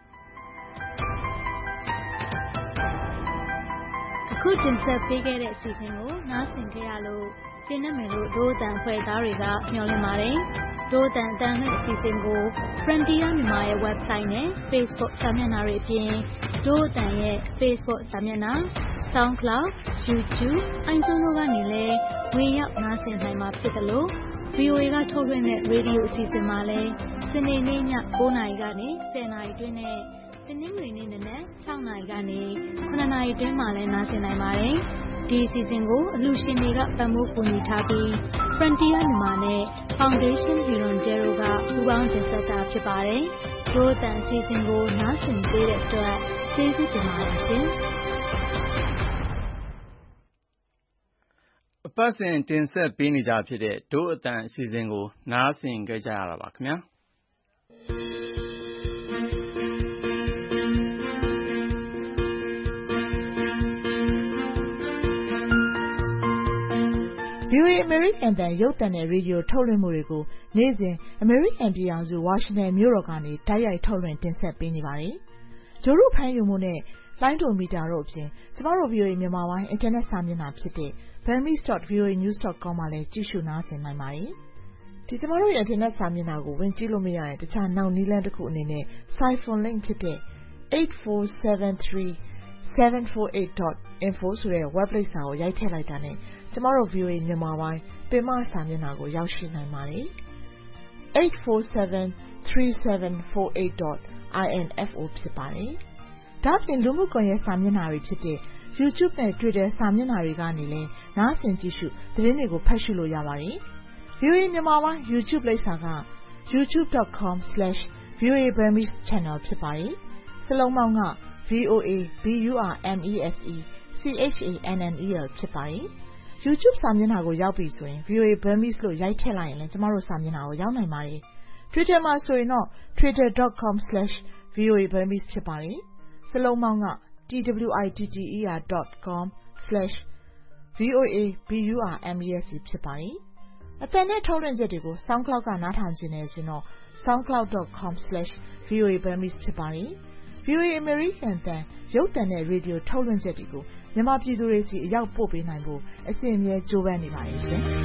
အခုတင်ဆက်ပေးခဲ့တဲ့အစီအစဉ်ကိုနားဆင်ကြရလို့ကျင်းနေမယ်လို့ဒိုးတန်ဖွဲ့သားတွေကမျှော်လင့်ပါတယ်ဒိုးတန်တန်တဲ့အစီအစဉ်ကို Frontier မြန်မာရဲ့ website နဲ့ Facebook စာမျက်နှာတွေအပြင်ဒိုးတန်ရဲ့ Facebook စာမျက်နှာ SoundCloud YouTube iTunes တို့ကနေလည်းဝင်ရောက်နားဆင်နိုင်မှာဖြစ်တယ်လို့ ဗီအိုအေ ကထုတ်လွှင့်တဲ့ရေဒီယိုအစီအစဉ်မှာလည်းစနေနေ့ည၉နာရီကနေ၁၀နာရီတွင်းနဲ့တနင်္ဂနွေနေ့နနက်၆နာရီကနေခုနစ်နာရီတွင်းမှာလည်းနားဆင်နိုင်ပါတယ်ဒီအစီအစဉ်ကိုအလှူရှင်တွေကပံ့ပိုးကူညီထားပြီး Frontier မြန်မာနဲ့ Foundation Hirondero ကပူးပေါင်းတင်ဆက်တာဖြစ်ပါတယ်ဒိုးတန်အစီအစဉ်ကိုနားဆင်ပေးတဲ့အတွက်ကျေးဇူးတင်ပါတယ်ရှင်အပတ်စဉ်တင်ဆက်ပေးနေကြဖြစ်တဲ့ဒိုးအတန်အစီအစဉ်ကိုနားဆင်ကြကြရတာပါခင်ဗျာဗီအိုအေ American တန်ရုပ်သံနဲ့ရေဒီယိုထုတ်လွှင့်မှုတွေကိုနေ့စဉ် American ပြည်ထောင်စု Washington မြို့တော်ကနေတိုက်ရိုက်ထုတ်လွှင့်တင်ဆက်ပေးနေပါတယ်။ဂျိုရုဖမ်းယူမှုနဲ့လိုင်းဒိုမီတာတို့အပြင်ကျမတို့ ဗီအိုအေ မြန်မာပိုင်းအင်တာနက်စာမျက်နှာဖြစ်တဲ့ burmese dot v o a news dot com မှာလည်းကြည့်ရှုနားဆင်နိုင်ပါတယ်။ဒီကျမတို့ရဲ့အင်တာနက်စာမျက်နှာကိုဝင်ကြည့်လို့မရတဲ့တခြားနောက်နည်းလမ်းတစ်ခုအနေနဲ့ Siphon link ဖြစ်တဲ့ eight four seven three seven four eight dot info ဆိုတဲ့ web လိပ်စာကိုရိုက်ထည့်လိုက်တာနဲ့ကျမတို့ ဗီအိုအေ မြန်မာပိုင်းပင်မစာမျက်နှာကိုရောက်ရှိနိုင်ပါတယ်။ eight four seven three seven four eight dot info ဖြစ်ပါတယ်။ဒါ့အပြင်လူမှုကွန်ရက်စာမျက်နှာတွေဖြစ်တဲ့ YouTube နဲ့ Twitter စာမျက်နှာတွေကနေလည်းနားဆင်ကြည့်ရှုသတင်းတွေကိုဖတ်ရှုလို့ရပါတယ်။ ဗီအိုအေ မြန်မာပိုင်း YouTube လိပ်စာက youtube dot com slash v o a burmese channel ဖြစ်ပါတယ်။စလုံးပေါင်းက V O A B U R M E S E C H A N N E L ဖြစ်ပါတယ်။ YouTube စာမျက်နှာကိုရောက်ပြီဆိုရင် V O A Burmese လို့ရိုက်ထည့်လိုက်ရင်လည်းကျမတို့စာမျက်နှာကိုရောက်နိုင်ပါတယ်။ Twitter မှာဆိုရင်တော့ twitter dot com slash v o a burmese ဖြစ်ပါတယ်။စလုံးပေါင်းက t w i t t e r dot com slash v ဗွီအိုအေ ဘီ ယူ အာร์ အမ် အီ အက်စ် ဖြစ်ပါတယ်။အသံနဲ့ထုတ်လွှင့်ချက်တွေကို SoundCloud ကနားထောင်ခြင်းနဲ့ဆိုတော့ soundcloud dot com slash v o a burmese ဖြစ်ပါတယ်။ ဗွီအိုအေ အမေရိကန်အသံရုပ်သံနဲ့ရေဒီယိုထုတ်လွှင့်ချက်တွေကိုမြန်မာပြည်သူတွေစီအရောက်ပို့ပေးနိုင်ဖို့အစဉ်အမြဲကြိုးပမ်းနေပါတယ်ရှင်။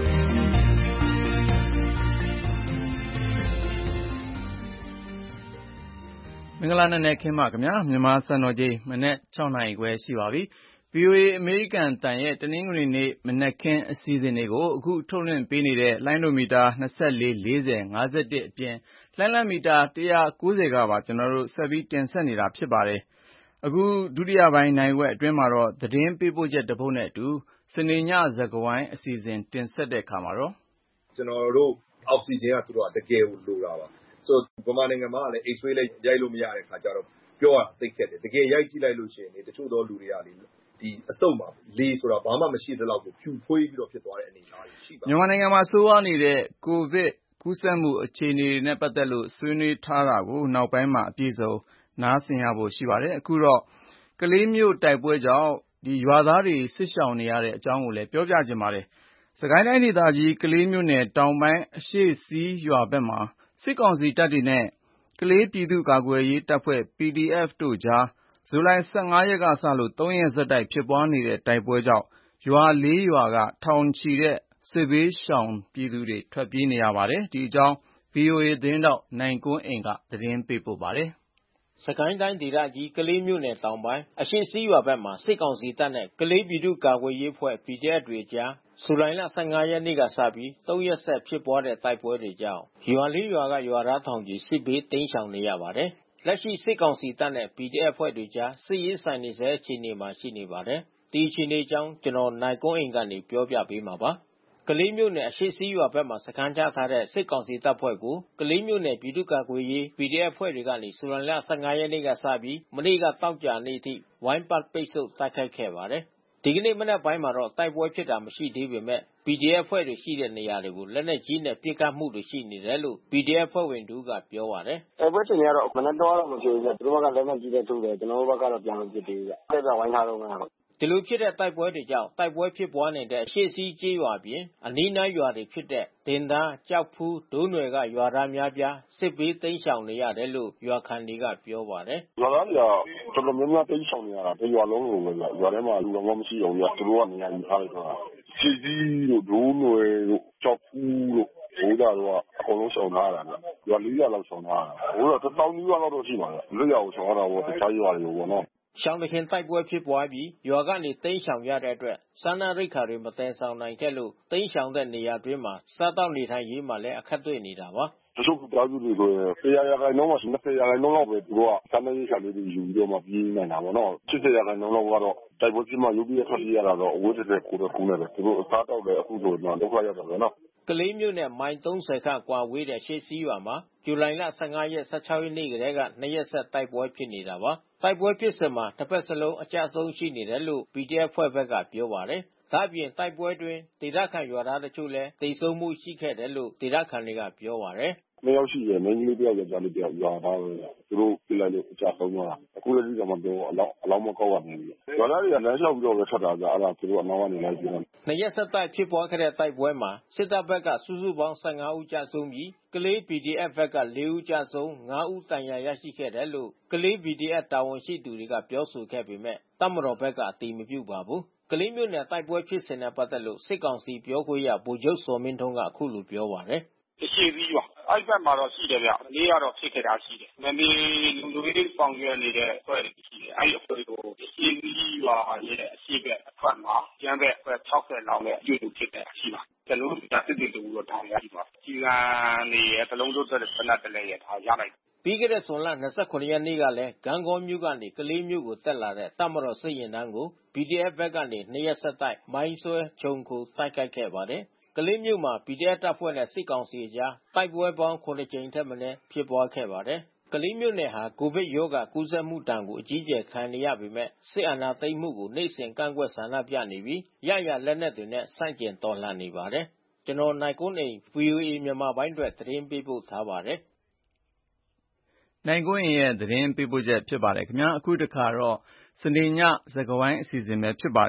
မင်္ဂလာနံနက်ခင်းပါခင်ဗျာမြန်မာစံတော်ချိန်မနက်၆နာရီခွဲရှိပါပြီ။ ဗွီအိုအေအမေရိကန်အသံရဲ့တနင်္ဂနွေနေ့မနက်ခင်းအစီအစဉ်တွေကိုအခုထုတ်လွှင့်ပေးနေတဲ့လိုင်းဒိုမီတာ၂၄ ၄၀ ၅၁အပြင်လှိုင်းလံမီတာ၁၉၀ကပါကျွန်တော်တို့ဆက်ပြီးတင်ဆက်နေတာဖြစ်ပါတယ်။အခုဒုတိယပိုင်းနိုင်ဝက်အတွင်းမှာတော့သတင်းပေးပို့ချက်တစ်ပုဒ်နဲ့အတူစနေညဇာတ်ဝိုင်းအစီအစဉ်တင်ဆက်တဲ့အခါမှာတော့ကျွန်တော်တို့အောက်ဆီဂျင်ကသူတို့ကတကယ်ကိုလိုတာပါဆိုတော့ဗမာနိုင်ငံမှာလည်း X-ray လည်းရိုက်လို့မရတဲ့ခါကျတော့ပြောရသိခဲ့တယ်တကယ်ရိုက်ကြည့်လိုက်လို့ရှိရင်တချို့သောလူတွေကလေဒီအစုံမှာလေဆိုတာဘာမှမရှိတဲ့လောက်ကိုဖြူဖွေးပြီးတော့ဖြစ်သွားတဲ့အနေအထားရှိပါမြန်မာနိုင်ငံမှာဆိုးဝါးနေတဲ့ကိုဗစ်ကူးစက်မှုအခြေအနေတွေနဲ့ပတ်သက်လို့ဆွေးနွေးထားတာကိုနောက်ပိုင်းမှာအပြည့်စုံနားဆင်ရဖို့ရှိပါတယ်အခုတော့ကလေးမျိုးတိုက်ပွဲကြောင့်ဒီရွာသားတွေစစ်ရှောင်နေရတဲ့အကြောင်းကိုလည်းပြောပြချင်ပါတယ်စကိုင်းတိုင်းဒေသကြီးကလေးမျိုးနယ်တောင်ပိုင်းအရှိစီးရွာဘက်မှာစစ်ကောင်စီတပ်တွေနဲ့ကလေးပြည်သူ့ကာကွယ်ရေးတပ်ဖွဲ့ ပီ ဒီ အက်ဖ် တို့ကြားဇူလိုင်၁၅ရက်ကစလို့သုံးရက်ဆက်တိုက်ဖြစ်ပွားနေတဲ့တိုက်ပွဲကြောင့်ရွာလေးရွာကထောင်ချီတဲ့စစ်ဘေးရှောင်ပြည်သူတွေထွက်ပြေးနေရပါတယ်ဒီအကြောင်း ဗွီအိုအေ သတင်းထောက်နိုင်ကွန်းအိန်ကသတင်းပေးပို့ပါတယ်စကိုင်းတိုင်းဒေသကြီးကလေးမြို့နယ်တောင်ပိုင်းအရှိစီးရွာဘက်မှာစစ်ကောင်စီတပ်နဲ့ကလေးပြည်သူ့ကာကွယ်ရေးအဖွဲ့ ပီ ဒီ အက်ဖ် တွေကြားဇူလိုင်လ၁၅ရက်နေ့ကစပြီးသုံးရက်ဆက်ဖြစ်ပွားတဲ့တိုက်ပွဲတွေကြောင့်ရွာလေးရွာကရွာသားထောင်ချီစစ်ဘေးတိမ်းရှောင်နေရပါတယ်။လက်ရှိစစ်ကောင်စီတပ်နဲ့ ပီ ဒီ အက်ဖ် အဖွဲ့တွေကြားစစ်ရေးဆိုင်နေဆဲအခြေအနေမှာရှိနေပါတယ်။ဒီအခြေအနေအကြောင်းကျွန်တော်နိုင်ကွန်းအိန်ကနေပြောပြပေးမှာပါ။ကလေးမြို့နယ်အရှိစီးရွာဘက်မှာစခန်းချထားတဲ့စစ်ကောင်စီတပ်ဖွဲ့ကိုကလေးမြို့နယ်ပြည်သူ့ကာကွယ်ရေး ပီ ဒီ အက်ဖ် အဖွဲ့တွေကနေဇူလိုင်လ၁၅ရက်နေ့ကစပြီးမနေ့ကတောက်ကြနေ့အထိဝိုင်းပတ်ပိတ်ဆို့တိုက်ခိုက်ခဲ့ပါတယ်။ဒီကနေ့မနက်ပိုင်းမှာတော့တိုက်ပွဲဖြစ်တာမရှိသေးပေမဲ့ ပီ ဒီ အက်ဖ် အဖွဲ့တွေရှိတဲ့နေရာတွေကိုလက်နက်ကြီးနဲ့ပစ်ခတ်မှုတွေရှိနေတယ်လို့ ပီ ဒီ အက်ဖ် အဖွဲ့ဝင်တဦးကပြောပါတယ်။တိုက်ပွဲချိန်ကတော့မနက်တော့မဖြစ်ဘူးဗျ။သူတို့ဘက်ကလက်နက်ကြီးနဲ့ထုတယ်ကျွန်တော်တို့ဘက်ကတော့ပြန်မပစ်သေးဘူးဗျ။အဲ့ဒါဝိုင်းထားတော့မယ်ဒီလိုဖြစ်တဲ့တိုက်ပွဲတွေကြောင့်တိုက်ပွဲဖြစ်ပွားနေတဲ့အရှိစီးကျေးရွာပြင်အနီးနားရွာတွေဖြစ်တဲ့တင်သားကြောက်ဖူးဒိုးနွယ်ကရွာသားများပြားစစ်ဘေးတိမ်းရှောင်နေရတယ်လို့ရွာခံတွေကပြောပါတယ်ရွာသားတွေကတော်တော်များများတိမ်းရှောင်နေရတာတရွာလုံးကိုပဲဗျရွာထဲမှာလူတော်မရှိအောင်ဗျသူတို့ကနေရာယူထားလိုက်တော့ရှိစီးတို့ဒိုးနွယ်တို့ကြောက်ဖူးတို့ဘိုးသားတို့ကအကုန်လုံးရှောင်ထားတာဗျရွာလေးရွာလောက်ရှောင်ထားတာဘိုးတော့တစ်တောင်ကြီးရွာလောက်တော့ရှိပါဗျလွတ်ရအောင်ရှောင်ရတာပေါ့တခြားရွာတွေကိုပေါ့နော်ရှောင်းတခင်တိုက်ပွဲဖြစ်ပွားပြီးရွာကနေတိမ်းရှောင်ရတဲ့အတွက်စားနပ်ရိက္ခာတွေမတည်ဆောင်နိုင်ခဲ့လို့တိမ်းရှောင်တဲ့နေရာတွင်းမှာစားတောက်နေထိုင်ရေးမှာလည်းအခက်တွေ့နေတာပါတချို့ပြည်သူတွေဆိုရင်ဆယ်ရာခိုင်နှုန်းမှာ၂၀ရာခိုင်နှုန်းလောက်ပဲသူတို့ကစားနပ်ရိက္ခာလေးတွေယူပြီးတော့မှပြေးနေတာပေါ့နော်၈၀ရာခိုင်နှုန်းလောက်ကတော့တိုက်ပွဲဖြစ်မှရုပ်ပြည့်ထွက်ပြေးရတာတော့အဝတ်တစ်ထည်ကိုယ်တစ်ခုနဲ့ပဲသူတို့အစားတောက်တယ်အခုဆိုတော့ဒုက္ခရောက်တယ်နော်ကလေးမြို့နဲ့မိုင်၃၀ခန့်ကွာဝေးတဲ့ရှေ့စည်းရွာမှာဇူလိုင်လ၁၅ရက်၁၆ရက်နေ့ကတည်းကနှစ်ရက်ဆက်တိုက်ပွဲဖြစ်နေတာပါတိုက်ပွဲဖြစ်စဉ်မှာတစ်ဖက်စလုံးအကြအဆုံးရှိနေတယ်လို့ ပီ ဒီ အက်ဖ် ဖွဲ့ဘက်ကပြောပါတယ်ဒါ့အပြင်တိုက်ပွဲတွင်ဒေသခံရွာသားတို့လည်းတိတ်ဆုံးမှုရှိခဲ့တယ်လို့ဒေသခံတွေကပြောပါတယ်နှစ်ယောက်ရှိတယ်မိန်းကလေးတယောက်ယောက်ျားလေးတယောက်ရွာသားပဲသူတို့ပြလိုက်လို့အကြဆုံးသွားတာအခုလည်းဒီကမှပြောအလောင်းအလောင်းမကောက်ရနိုင်ဘူးရွာသားတွေကလမ်းလျှောက်ပြီးတော့ပဲထွက်တာကြအဲ့ဒါသူတို့အနောက်ကနေလိုက်ပြီးတော့နှစ်ရက်ဆက်တိုက်ဖြစ်ပွားခဲ့တဲ့တိုက်ပွဲမှာစစ်တပ်ဘက်ကစုစုပေါင်း၁၅ဦးကြဆုံးပြီးကလေး ပီ ဒီ အက်ဖ် ဘက်က၄ဦးကြဆုံး၅ဦးတန်ရာရရှိခဲ့တယ်လို့ကလေး ပီ ဒီ အက်ဖ် တာဝန်ရှိသူတွေကပြောဆိုခဲ့ပေမဲ့တပ်မတော်ဘက်ကအတည်မပြုပါဘူးကလေးမြို့နယ်တိုက်ပွဲဖြစ်စဉ်နဲ့ပတ်သက်လို့စစ်ကောင်စီပြောခွင့်ရဗိုလ်ချုပ်စောမင်းထွန်းကအခုလိုပြောပါတယ်အရှိပြီးပါအဲ့ဘက်မှာတော့ရှိတယ်ဗျ။လေးကတော့ဖြစ်ခဲ့တာရှိတယ်။မမေလူလူလေးပေါင်ရွက်နေတဲ့အဖွဲ့တွေရှိတယ်။အဲ့အဖွဲ့ကိုအရှိပြီးရွာရဲ့အရှိဘက်အထွက်မှာကျန်းဘက်အဖွဲ့၆၀လောက်နဲ့အကျိုးတူဖြစ်တဲ့ရှိပါ။ကျွန်တော်တို့တပ်စစ်တူတော့ထားရရှိပါ။ကြီးကန်းနေရဲ့တလုံးတို့တဲ့စနတ်တလဲရထားရလိုက်ပြီးခဲ့တဲ့ဇွန်လ၂၇ရက်နေ့ကလည်းဂန့်ဂေါမြို့ကနေကလေးမြို့ကိုတက်လာတဲ့တပ်မတော်စစ်ရင်တန်းကို ပီ ဒီ အက်ဖ် ဘက်ကနေနှစ်ရက်ဆက်တိုက်မိုင်းဆွဲခြုံခိုတိုက်ခိုက်ခဲ့ပါတယ်ကလေးမြို့မှာ ပီ ဒီ အက်ဖ် တပ်ဖွဲ့နဲ့စစ်ကောင်စီအကြားတိုက်ပွဲပေါင်း၇ကြိမ်ထက်မနည်းဖြစ်ပွားခဲ့ပါတယ်။ကလေးမြို့နယ်ဟာကိုဗစ်ရောဂါကူးစက်မှုတန်ကိုအကြီးအကျယ်ခံနေရပေမဲ့စစ်အာဏာသိမ်းမှုကိုနေ့စဉ်ကန့်ကွက်ဆန္ဒပြနေပြီးရရလက်နက်တွေနဲ့ဆန့်ကျင်တော်လှန်နေပါတယ်။ကျွန်တော်နိုင်ကွန်းအိန် ဗွီအိုအေမြန်မာပိုင်းအတွက်သတင်းပေးပို့ထားပါတယ်။နိုင်ကွန်းအိန်ရဲ့သတင်းပေးပို့ချက်ဖြစ်ပါတယ်ခင်ဗျာအခုတခါတော့စနေညဇာတ်ဝိုင်းအစီအစဉ်ပဲဖြစ်ပါတယ်။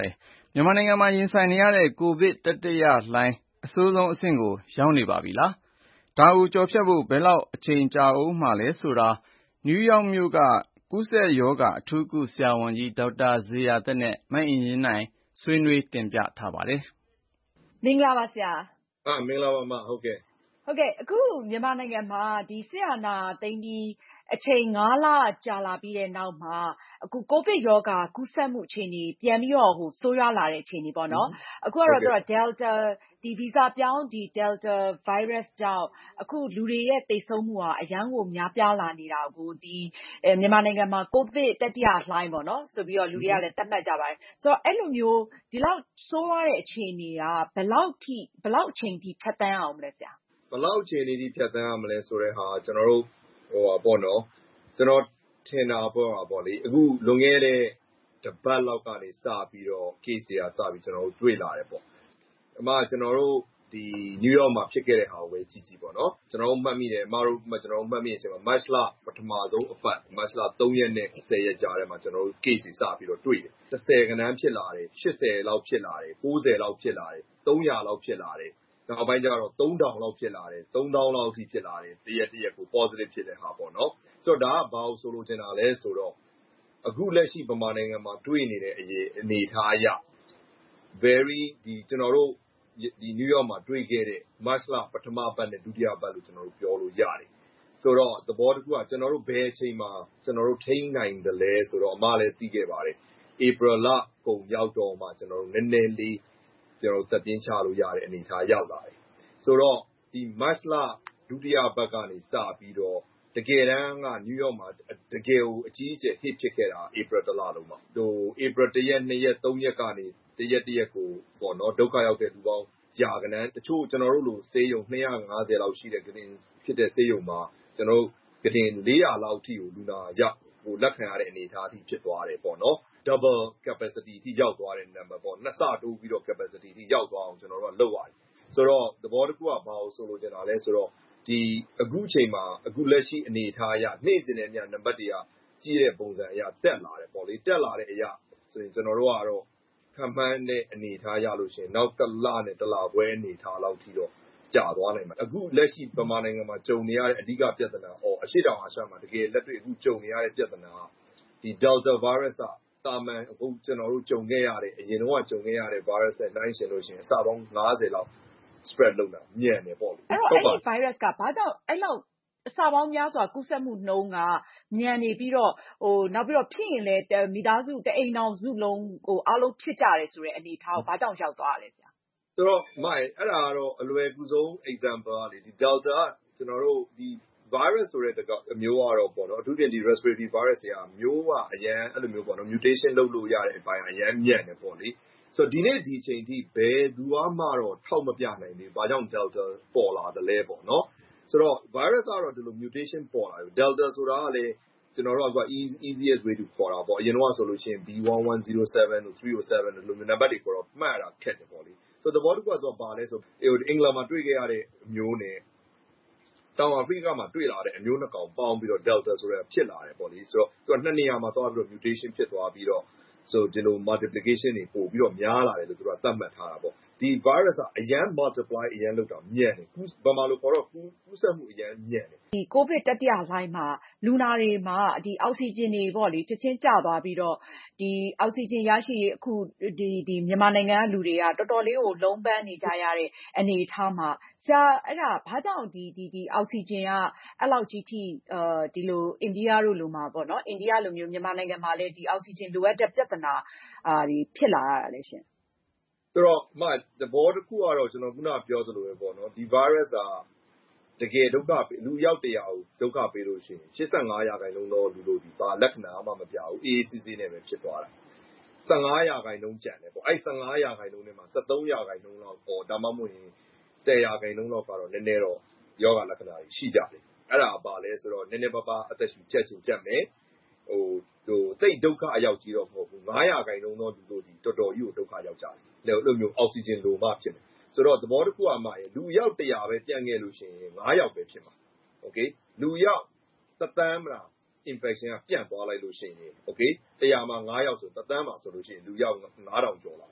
မြန်မာနိုင်ငံမှာရင်ဆိုင်နေရတဲ့ကိုဗစ်တတိယလှိုင်းအဆိုးဆုံးအဆင့်ကိုရောက်နေပါပြီလား။ဒါကိုကျော်ဖြတ်ဖို့ဘယ်လောက်အချိန်ကြာဦးမှာလဲဆိုတာနယူးယောက်မြို့ကကူးစက်ရောဂါအထူးကုဆရာဝန်ကြီးဒေါက်တာဇေယျာသက်နဲ့မအင်ကြင်းနိုင်ဆွေးနွေးတင်ပြထားပါတယ်။မင်္ဂလာပါဆရာ။အာမင်္ဂလာပါမဟုတ်ကဲ့။ဟုတ်ကဲ့အခုမြန်မာနိုင်ငံမှာဒီစစ်အာဏာသိမ်းပြီးအချိန်ငါးလကြာလာပြီးတဲ့နောက်မှာအခုကိုဗစ်ရောဂါကူးစက်မှုအခြေအနေပြန်ပြီးတော့ဟိုဆိုးရွားလာတဲ့အခြေအနေပေါ့နော်။အခုကတော့သူက Delta ဒီဗီဇပြောင်းဒီ Delta virus ကြောင့်အခုလူတွေရဲ့သေဆုံးမှုဟာအရန်ကိုများပြားလာနေတာကိုဒီမြန်မာနိုင်ငံမှာကိုဗစ်တတိယလှိုင်းပေါ့နော်ဆိုပြီးတော့လူတွေကလည်းသတ်မှတ်ကြပါတယ်။ဆိုတော့အဲ့လိုမျိုးဒီလောက်ဆိုးရွားတဲ့အခြေအနေကဘယ်လောက်ထိဘယ်လောက်အချိန်ထိဖြတ်သန်းအောင်မလဲဆရာ။ဘယ်လောက်အချိန်ထိဖြတ်သန်းအောင်မလဲဆိုတဲ့ဟာကျွန်တော်တို့ဟိုပေါ့နော်ကျွန်တော်ထင်တာပေါ့ပေါ့လေအခုလွန်ခဲ့တဲ့တပတ်လောက်ကနေစပြီးတော့ case တွေကစပြီးကျွန်တော်တို့တွေ့လာတယ်ပေါ့အမှကျွန်တော်တို့ဒီနယူးယောက်မှာဖြစ်ခဲ့တဲ့ဟာကိုပဲကြည့်ကြည့်ပေါ့နော်ကျွန်တော်တို့မှတ်မိတယ်အမတို့ကျွန်တော်တို့မှတ်မိတဲ့အချိန်မှာ March လပထမဆုံးအပတ် March လသုံးရက်နဲ့ဆယ်ရက်ကြာထဲမှာကျွန်တော်တို့ case တွေစပြီးတော့တွေ့တယ်တစ်ဆယ်ခန်းဖြစ်လာတယ်ရှစ်ဆယ်လောက်ဖြစ်လာတယ်ကိုးဆယ်လောက်ဖြစ်လာတယ်သုံးရာလောက်ဖြစ်လာတယ်နောက်ပိုင်းကျတော့သုံးထောင်လောက်ဖြစ်လာတယ်သုံးသောင်းလောက်ထိဖြစ်လာတယ်တရက်တရက်ကို positive ဖြစ်တဲ့ဟာပေါ့နော်ဆိုတော့ဒါကဘာလို့ဆိုလို့ချင်တာလဲဆိုတော့အခုလက်ရှိဗမာနိုင်ငံမှာတွေ့နေတဲ့အရေးအနေထားအရ very ဒီကျွန်တော်တို့ဒီ New York မှာတွေ့ခဲ့တဲ့ March လပထမပတ်နဲ့ဒုတိယပတ်လို့ကျွန်တော်တို့ပြောလို့ရတယ်ဆိုတော့သဘောတခုကကျွန်တော်တို့ဘယ်အချိန်မှာကျွန်တော်တို့ထိန်းနိုင်တယ်လဲဆိုတော့အမလည်းသိခဲ့ပါတယ် April လကုန်ရောက်တော့မှကျွန်တော်တို့နည်းနည်းလေးကျွန်တော်တို့သက်ပြင်းချလို့ရတဲ့အနေထားရောက်လာတယ်ဆိုတော့ဒီ March လဒုတိယပတ်ကနေစပြီးတော့တကယ်တမ်းက New York မှာတကယ်ကိုအကြီးအကျယ် hit ဖြစ်ခဲ့တာ April တလလုံးမှာဟို April တစ်ရက်နှစ်ရက်သုံးရက်ကနေတရက်တရက်ကိုပေါ့နော်ဒုက္ခရောက်တဲ့လူပေါင်းရာကနန်းတချို့ကျွန်တော်တို့လိုဆေးရုံနှစ်ရာငါးဆယ်လောက်ရှိတဲ့ကတင်ဖြစ်တဲ့ဆေးရုံမှာကျွန်တော်တို့ကတင်လေးရာလောက်ထိကိုလူနာရောက်ဟိုလက်ခံရတဲ့အနေအထားအထိဖြစ်သွားတယ်ပေါ့နော် double capacity အထိရောက်သွားတဲ့ number ပေါ့နှစ်ဆတိုးပြီးတော့ capacity အထိရောက်သွားအောင်ကျွန်တော်တို့ကလုပ်ရတယ်ဆိုတော့သဘောတခုကဘာလို့ဆိုလို့ကျင်တာလဲဆိုတော့ဒီအခုချိန်မှာအခုလက်ရှိအနေအထားအရနေ့စဉ်နဲ့ညနံပါတ်တွေကကြီးတဲ့ပုံစံအရတက်လာတယ်ပေါ့လေတက်လာတဲ့အရာဆိုရင်ကျွန်တော်တို့ကတော့ခံမှန်းတဲ့အနေအထားရလို့ရှိရင်နောက်တစ်လနဲ့တစ်လခွဲအနေအထားလောက်ထိတော့ကြာသွားနိုင်မှာအခုလက်ရှိဗမာနိုင်ငံမှာကြုံနေရတဲ့အဓိကပြဿနာအော်အရှိတောင်အာရှမှာတကယ်လက်တွေ့အခုကြုံနေရတဲ့ပြဿနာဒီ Delta virus ကတာမန်အခုကျွန်တော်တို့ကြုံခဲ့ရတဲ့အရင်တော့ကြုံခဲ့ရတဲ့ virus နဲ့နှိုင်းယှဉ်လို့ရှိရင်အစပေါင်းငါးဆယ်လောက် spread လုပ်တာညံ့တယ်ပေါ့လေအဲ့တော့အဲ့ဒီ virus ကဘာကြောင့်အဲ့လောက်အစာပေါင်းများစွာကူးစက်မှုနှုန်းကမြန်နေပြီးတော့ဟိုနောက်ပြီးတော့ဖြစ်ရင်လည်းမိသားစုတအိမ်အောင်စုလုံးဟိုအားလုံးဖြစ်ကြတယ်ဆိုတဲ့အနေထားကိုဘာကြောင့်ရောက်သွားရလဲဆရာဆိုတော့မိုင်အဲ့ဒါကတော့အလွယ်ကူဆုံး example ကလေဒီ Delta ကကျွန်တော်တို့ဒီ virus ဆိုတဲ့အမျိုးကတော့ပေါ့နော်အထူးဖြင့်ဒီ respiratory virus တွေကအမျိုးကအရန်အဲ့လိုမျိုးပေါ့နော် mutation လုပ်လို့ရတဲ့အပိုင်းအရန်မြန်တယ်ပေါ့လေဆိုတော့ဒီနေ့ဒီချိန်ထိဘယ်သူမှတော့ထောက်မပြနိုင်သေးဘူးဘာကြောင့် Delta ပေါ်လာတယ်လဲပေါ့နော်ဆိုတော့ virus ကတော့ဒီလို mutation ပေါ်လာတယ် Delta ဆိုတာကလေကျွန်တော်တို့က easiest way to ခေါ်တာပေါ့အရင်တော့ဆိုလို့ရှိရင် B one one zero seven တို့ three oh seven တို့လိုမျိုးနံပါတ်တွေခေါ်တော့မှတ်ရတာခက်တယ်ပေါ့လေဆိုတော့သဘောတခုကတော့ပါလဲဆိုအင်္ဂလန်မှာတွေ့ခဲ့ရတဲ့အမျိုးနဲ့တောင်အာဖရိကမှာတွေ့လာတဲ့အမျိုးနှစ်ကောင်ပေါင်းပြီးတော့ Delta ဆိုတဲ့ဖြစ်လာတယ်ပေါ့လေဆိုတော့သူကနှစ်နေရာမှာသွားပြီးတော့ mutation ဖြစ်သွားပြီးတော့ဆိုဒီလို multiplication တွေပို့ပြီးတော့များလာတယ်လို့သူကသတ်မှတ်ထားတာပေါ့ဒီ virus ကအရန် multiply အရန်လုပ်တာညံ့တယ်ဗမာလိုခေါ်တော့ကူးစက်မှုအရန်ညံ့တယ်ဒီ COVID တတိယလှိုင်းမှာလူနာတွေမှာဒီအောက်ဆီဂျင်တွေပေါ့လေချက်ချင်းကျသွားပြီးတော့ဒီအောက်ဆီဂျင်ရရှိရေးအခုဒီဒီမြန်မာနိုင်ငံကလူတွေကတော်တော်လေးကိုလုံးပန်းနေကြရတဲ့အနေအထားမှာဆရာအဲ့ဒါဘာကြောင့်ဒီဒီဒီအောက်ဆီဂျင်ကအဲ့လောက်ကြီးထိအာဒီလိုအိန္ဒိယတို့လိုမှာပေါ့နော်အိန္ဒိယလိုမျိုးမြန်မာနိုင်ငံမှာလည်းဒီအောက်ဆီဂျင်လိုအပ်တဲ့ပြဿနာအာဒီဖြစ်လာရတာလေရှင်ဆိုတော့မသဘောတစ်ခုကတော့ကျွန်တော်ခုနပြောသလိုပဲပေါ့နော်ဒီ virus ကတကယ်ဒုက္ခပေးလူရောက်တရားကိုဒုက္ခပေးလို့ရှိရင်eighty-fiveရာခိုင်နှုန်းသောလူတို့ဒီဘာလက္ခဏာမှမပြဘူးအေးအေးဆေးဆေးနဲ့ပဲဖြစ်သွားတာfifteenရာခိုင်နှုန်းကျန်တယ်ပေါ့အဲ့fifteenရာခိုင်နှုန်းထဲမှာthirteenရာခိုင်နှုန်းလောက်ပေါ့ဒါမှမဟုတ်ရင်tenရာခိုင်နှုန်းလောက်ကတော့နည်းနည်းတော့ယောဂလက္ခဏာတွေရှိကြတယ်အဲ့ဒါပါလဲဆိုတော့နည်းနည်းပါးပါးအသက်ရှူချက်ချင်းချက်မယ်ဟိုဟိုသိဒုက္ခအရောက်ကြီးတော့မဟုတ်ဘူးfiveရာခိုင်နှုန်းသောလူတို့ဒီတော်တော်ကြီးကိုဒုက္ခရောက်ကြတယ်အဲ့လိုမျိုးအောက်ဆီဂျင်လိုမှဖြစ်တယ်ဆိုတော့သဘောတစ်ခုကမှလူရောက်one hundredပဲပြန့်ခဲ့လို့ရှိရင်fiveယောက်ပဲဖြစ်မှာโอเคလူရောက်oneသန်းမလား infection ကပြန့်သွားလိုက်လို့ရှိရင်โอเคone hundredမှာfiveယောက်ဆိုoneသန်းမှာဆိုလို့ရှိရင်လူရောက်five thousandကျော်လာပြီ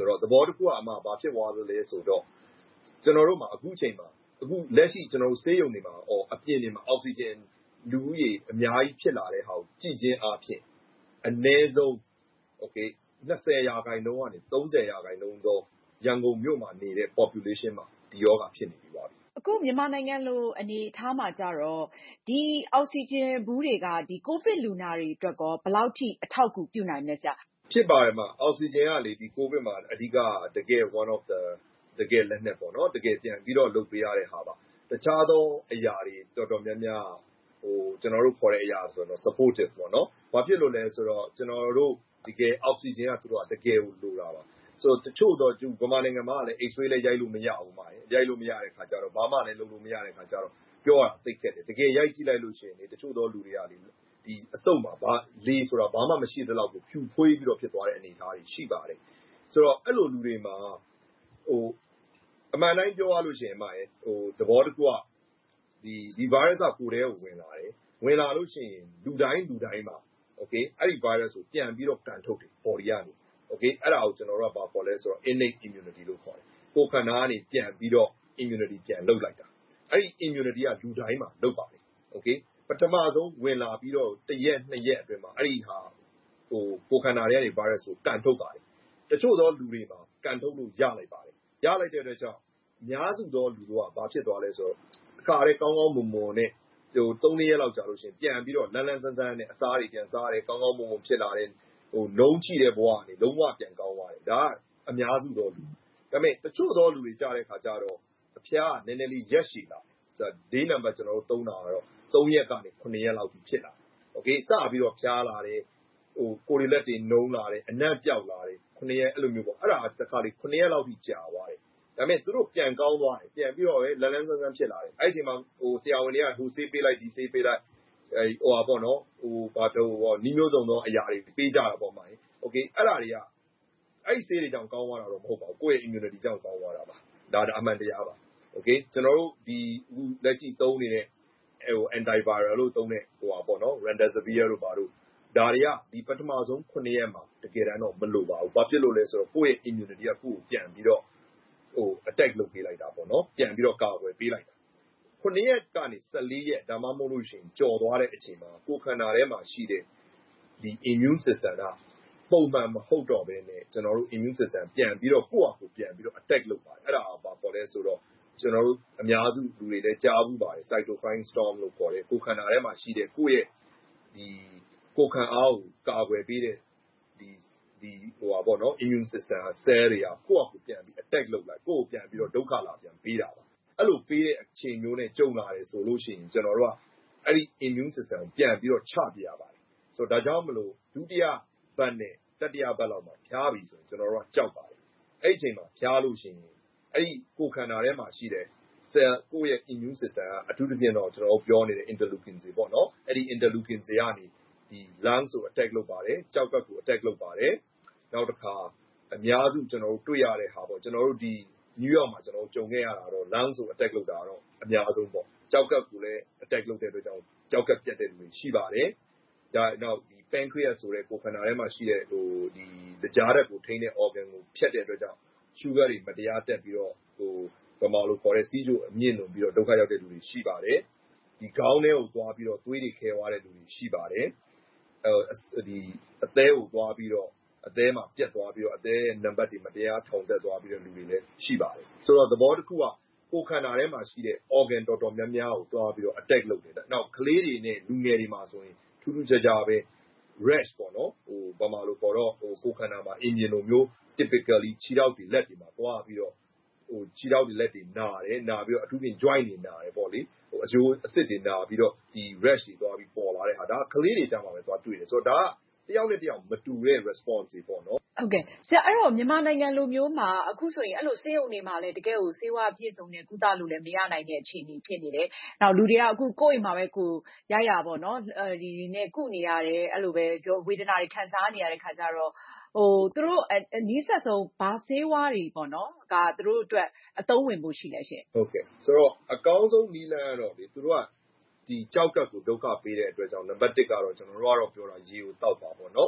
ဆိုတော့သဘောတစ်ခုကအမှဘာဖြစ်သွားသလဲဆိုတော့ကျွန်တော်တို့မှာအခုချိန်မှာအခုလက်ရှိကျွန်တော်တို့ဆေးရုံတွေမှာအော်အပြင်တွေမှာအောက်ဆီဂျင်လူဦးရေအများကြီးဖြစ်လာတဲ့ဟာကိုကြည့်ချင်းအားဖြင့်အနည်းဆုံး okay twentyရာခိုင်နှုန်းကနေthirtyရာခိုင်နှုန်းသောရန်ကုန်မြို့မှာနေတဲ့ population မှာဒီရောဂါဖြစ်နေပြီပါအခုမြန်မာနိုင်ငံလိုအနေအထားမှာကြတော့ဒီအောက်ဆီဂျင်ဘူးတွေကဒီကိုဗစ်လူနာတွေအတွက်ကောဘယ်လောက်ထိအထောက်အကူပြုနိုင်မလဲဆရာဖြစ်ပါတယ်မှာအောက်ဆီဂျင်ကလေဒီကိုဗစ်မှာအဓိကတကယ် one of the တကယ်လက်နက်ပေါ့နော်တကယ်ပြန်ပြီးတော့လုပ်ပေးရတဲ့ဟာပါတခြားသောအရာတွေတော်တော်များများဟိုကျွန်တော်တို့ခေါ်တဲ့အရာဆိုတော့ supportive ပေါ့နော်ဘာဖြစ်လို့လဲဆိုတော့ကျွန်တော်တို့တကယ်အောက်ဆီဂျင်ကသူတို့ကတကယ်ကိုလိုတာပါဆိုတချို့တော့ဒီဗမာနိုင်ငံမှာလည်း X-ray လည်းရိုက်လို့မရဘူးမှာရိုက်လို့မရတဲ့ခါကျတော့ဘာမှလည်းလုပ်လို့မရတဲ့ခါကျတော့ပြောရသိခဲ့တယ်တကယ်ရိုက်ကြည့်လိုက်လို့ရှိရင်လေတချို့သောလူတွေကလေဒီအစုံမှာဘာလေဆိုတာဘာမှမရှိတဲ့လောက်ကိုဖြူဖွေးပြီးတော့ဖြစ်သွားတဲ့အနေအထားတွေရှိပါတယ်ဆိုတော့အဲ့လိုလူတွေမှာဟိုအမှန်တိုင်းပြောရလို့ရှိရင်မှာဟိုသဘောတစ်ခုကဒီဒီ virus ကကိုယ်ထဲကိုဝင်လာတယ်ဝင်လာလို့ရှိရင်လူတိုင်းလူတိုင်းမှာ okay အဲ့ဒီ virus ကိုပြန်ပြီးတော့ကန်ထုတ်တယ် body ကနေ okay အဲ့ဒါကိုကျွန်တော်တို့ကဘာခေါ်လဲဆိုတော့ innate immunity လို့ခေါ်တယ်ကိုယ်ခန္ဓာကနေပြန်ပြီးတော့ immunity ပြန်လုပ်လိုက်တာအဲ့ဒီ immunity ကလူတိုင်းမှာလုပ်ပါတယ် okay ပထမဆုံးဝင်လာပြီးတော့တစ်ရက်နှစ်ရက်အတွင်းမှာအဲ့ဒီဟာဟိုကိုယ်ခန္ဓာတွေကနေ virus ကိုကန်ထုတ်ပါတယ်တချို့သောလူတွေမှာကန်ထုတ်လို့ရလိုက်ပါတယ်ရလိုက်တဲ့အတွက်ကြောင့်အများစုသောလူတို့ကဘာဖြစ်သွားလဲဆိုတော့အခါရဲကောင်းကောင်းမွန်မွန်နဲ့ဟိုသုံးရက်လောက်ကြာလို့ရှိရင်ပြန်ပြီးတော့လန်းလန်းဆန်းဆန်းနဲ့အစားတွေပြန်စားတယ်ကောင်းကောင်းမွန်မွန်ဖြစ်လာတယ်ဟိုလုံးကြည့်တဲ့ဘဝကနေလုံးဝပြန်ကောင်းသွားတယ်ဒါကအများစုသောလူဒါပေမဲ့တချို့သောလူတွေကြားတဲ့ခါကျတော့အဖျားကနည်းနည်းလေးရက်ရှည်လာဆိုတော့ day number ကျွန်တော်တို့သုံးတာကတော့သုံးရက်ကနေnineရက်လောက်ဖြစ်လာโอเคစပြီးတော့ဖျားလာတယ်ဟိုကိုယ်လက်တွေနှုံးလာတယ်အနံ့ပြောက်လာတယ်nineရက်အဲ့လိုမျိုးပေါ့အဲ့ဒါတစ်ခါလေးnineရက်လောက်ထိကြာသွားတယ်ဒါပေမဲ့သူတို့ပြန်ကောင်းသွားတယ်ပြန်ပြီးတော့ပဲလန်းလန်းဆန်းဆန်းဖြစ်လာတယ်အဲ့ဒီချိန်မှာဟိုဆရာဝန်တွေကဟိုဆေးပေးလိုက်ဒီဆေးပေးလိုက်အဲဟိုဟာပေါ့နော်ဟိုဘာတော့ဟိုနီးမျိုးစုံသောအရာတွေပေးကြတာပေါ့မှာโอเคအဲ့ဒါတွေကအဲ့ဒီဆေးတွေကြောင့်ကောင်းသွားတာတော့မဟုတ်ပါဘူးကိုယ့်ရဲ့ immunity ကြောင့်ကောင်းသွားတာပါဒါဒါအမှန်တရားပါโอเคကျွန်တော်တို့ဒီအခုလက်ရှိသုံးနေတဲ့ဟို antiviral လို့သုံးတဲ့ဟိုဟာပေါ့နော် remdesivir လို့ပါလို့ဒါတွေကဒီပထမဆုံးnineရက်မှာတကယ်တမ်းတော့မလိုပါဘူးဘာဖြစ်လို့လဲဆိုတော့ကိုယ့်ရဲ့ immunity ကကိုယ့်ကိုပြန်ပြီးတော့ဟို attack လုပ်ပေးလိုက်တာပေါ့နော်ပြန်ပြီးတော့ကာကွယ်ပေးလိုက်တာnineရက်ကနေfourteenရက်ဒါမှမဟုတ်လို့ရှိရင်ကြော်သွားတဲ့အချိန်မှာကိုယ်ခန္ဓာထဲမှာရှိတဲ့ဒီ immune system ကပုံမှန်မဟုတ်တော့ဘဲနဲ့ကျွန်တော်တို့ immune system ပြန်ပြီးတော့ကိုယ့်အကူပြန်ပြီးတော့ attack လုပ်ပါတယ်အဲ့ဒါဘာပေါ်လဲဆိုတော့ကျွန်တော်တို့အများစုလူတွေလည်းကြားဘူးပါတယ် cytokine storm လို့ခေါ်တယ်ကိုယ်ခန္ဓာထဲမှာရှိတဲ့ကိုယ့်ရဲ့ဒီကိုယ်ခံအားကိုကာကွယ်ပေးတဲ့ဒီဒီဟိုပါပေါ့နော် immune system က cell တွေကကိုယ့်အကူပြန်ပြီး attack လုပ်လိုက်ကိုယ့်ကိုပြန်ပြီးတော့ဒုက္ခလာပြန်ပေးတာပါအဲ့လိုပေးတဲ့အချိန်မျိုးနဲ့ကြုံလာတယ်ဆိုလို့ရှိရင်ကျွန်တော်တို့ကအဲ့ဒီ immune system ပြန်ပြီးတော့ချပြရပါတယ်ဆိုတော့ဒါကြောင့်မလို့ဒုတိယဘက်နဲ့တတိယဘက်လောက်မှာဖျားပြီဆိုရင်ကျွန်တော်တို့ကကြောက်ပါတယ်အဲ့ဒီအချိန်မှာဖျားလို့ရှိရင်အဲ့ဒီကိုယ်ခန္ဓာထဲမှာရှိတဲ့ cell ကိုယ့်ရဲ့ immune system ကအထူးသဖြင့်တော့ကျွန်တော်တို့ပြောနေတဲ့ interleukin တွေပေါ့နော်အဲ့ဒီ interleukin တွေကနေဒီ lungs ကို attack လုပ်ပါတယ်ကြောက်ကပ်ကို attack လုပ်ပါတယ်နောက်တစ်ခါအများစုကျွန်တော်တို့တွေ့ရတဲ့ဟာပေါ့ကျွန်တော်တို့ဒီ New York မှာကျွန်တော်တို့ကြုံခဲ့ရတာတော့ lungs ကို attack လုပ်တာတော့အများဆုံးပေါ့ကြောက်ကပ်ကိုလည်း attack လုပ်တဲ့အတွက်ကြောင့်ကြောက်ကပ်ပြတ်တဲ့လူတွေရှိပါတယ်ဒါနောက်ဒီ pancreas ဆိုတဲ့ကိုယ်ခန္ဓာထဲမှာရှိတဲ့ဟိုဒီကြားဓာတ်ကိုထိန်းတဲ့ organ ကိုဖြတ်တဲ့အတွက်ကြောင့် sugar တွေမတရားတက်ပြီးတော့ဟိုဗမာလိုခေါ်တဲ့စီးကျိုအမြင့်လွန်ပြီးတော့ဒုက္ခရောက်တဲ့လူတွေရှိပါတယ်ဒီခေါင်းထဲကိုသွားပြီးတော့သွေးတွေခဲသွားတဲ့လူတွေရှိပါတယ်အဲဒီအသည်းကိုသွားပြီးတော့အသည်းမှာပြတ်သွားပြီးတော့အသည်းနံပါတ်တွေမတရားထောင်တက်သွားပြီးတော့လူတွေလည်းရှိပါတယ်ဆိုတော့သဘောတစ်ခုကကိုယ်ခန္ဓာထဲမှာရှိတဲ့ organ တော်တော်များများကိုသွားပြီးတော့ attack လုပ်တယ်နောက်ကလေးတွေနဲ့လူငယ်တွေမှာဆိုရင်ထူးထူးခြားခြားပဲ rash ပေါ့နော်ဟိုဗမာလိုခေါ်တော့ဟိုကိုယ်ခန္ဓာမှာအင်ဂျင်လိုမျိုး typically ခြေထောက်တွေလက်တွေမှာသွားပြီးတော့ဟိုခြေထောက်တွေလက်တွေနာတယ်နာပြီးတော့အထူးဖြင့် joint တွေနာတယ်ပေါ့လေဟိုအယိုးအစစ်တွေနာပြီးတော့ဒီ rash တွေသွားပြီးပေါ်လာတဲ့ဟာဒါကကလေးတွေကြမှာပဲသွားတွေ့တယ်ဆိုတော့ဒါကတယောက်နဲ့တယောက်မတူတဲ့ response တွေပေါ့နော်ဟုတ်ကဲ့ဆရာအဲ့တော့မြန်မာနိုင်ငံလိုမျိုးမှာအခုဆိုရင်အဲ့လိုဆေးရုံတွေမှာလည်းတကယ်ကိုဆေးဝါးပြည့်စုံတဲ့ကုသလို့လည်းမရနိုင်တဲ့အခြေအနေဖြစ်နေတယ်။နောက်လူတွေကအခုကိုယ့်အိမ်မှာပဲကိုရရပေါ့နော်ဒီနဲ့ကုနေရတယ်အဲ့လိုပဲဝေဒနာတွေခံစားနေရတဲ့ခါကျတော့ဟိုသူတို့နီးစပ်ဆုံးဘာဆေးဝါးတွေပေါ့နော်ကသူတို့အတွက်အသုံးဝင်ဖို့ရှိလဲရှင်ဟုတ်ကဲ့ဆိုတော့အကောင်းဆုံးနီးလန်းကတော့လေသူတို့ကဒီကြောက်ကပ်ကိုဒုက္ခပေးတဲ့အတွက်ကြောင့်နံပါတ်oneကတော့ကျွန်တော်တို့ကတော့ပြောတာရေကိုတောက်ပါပေါ့နော်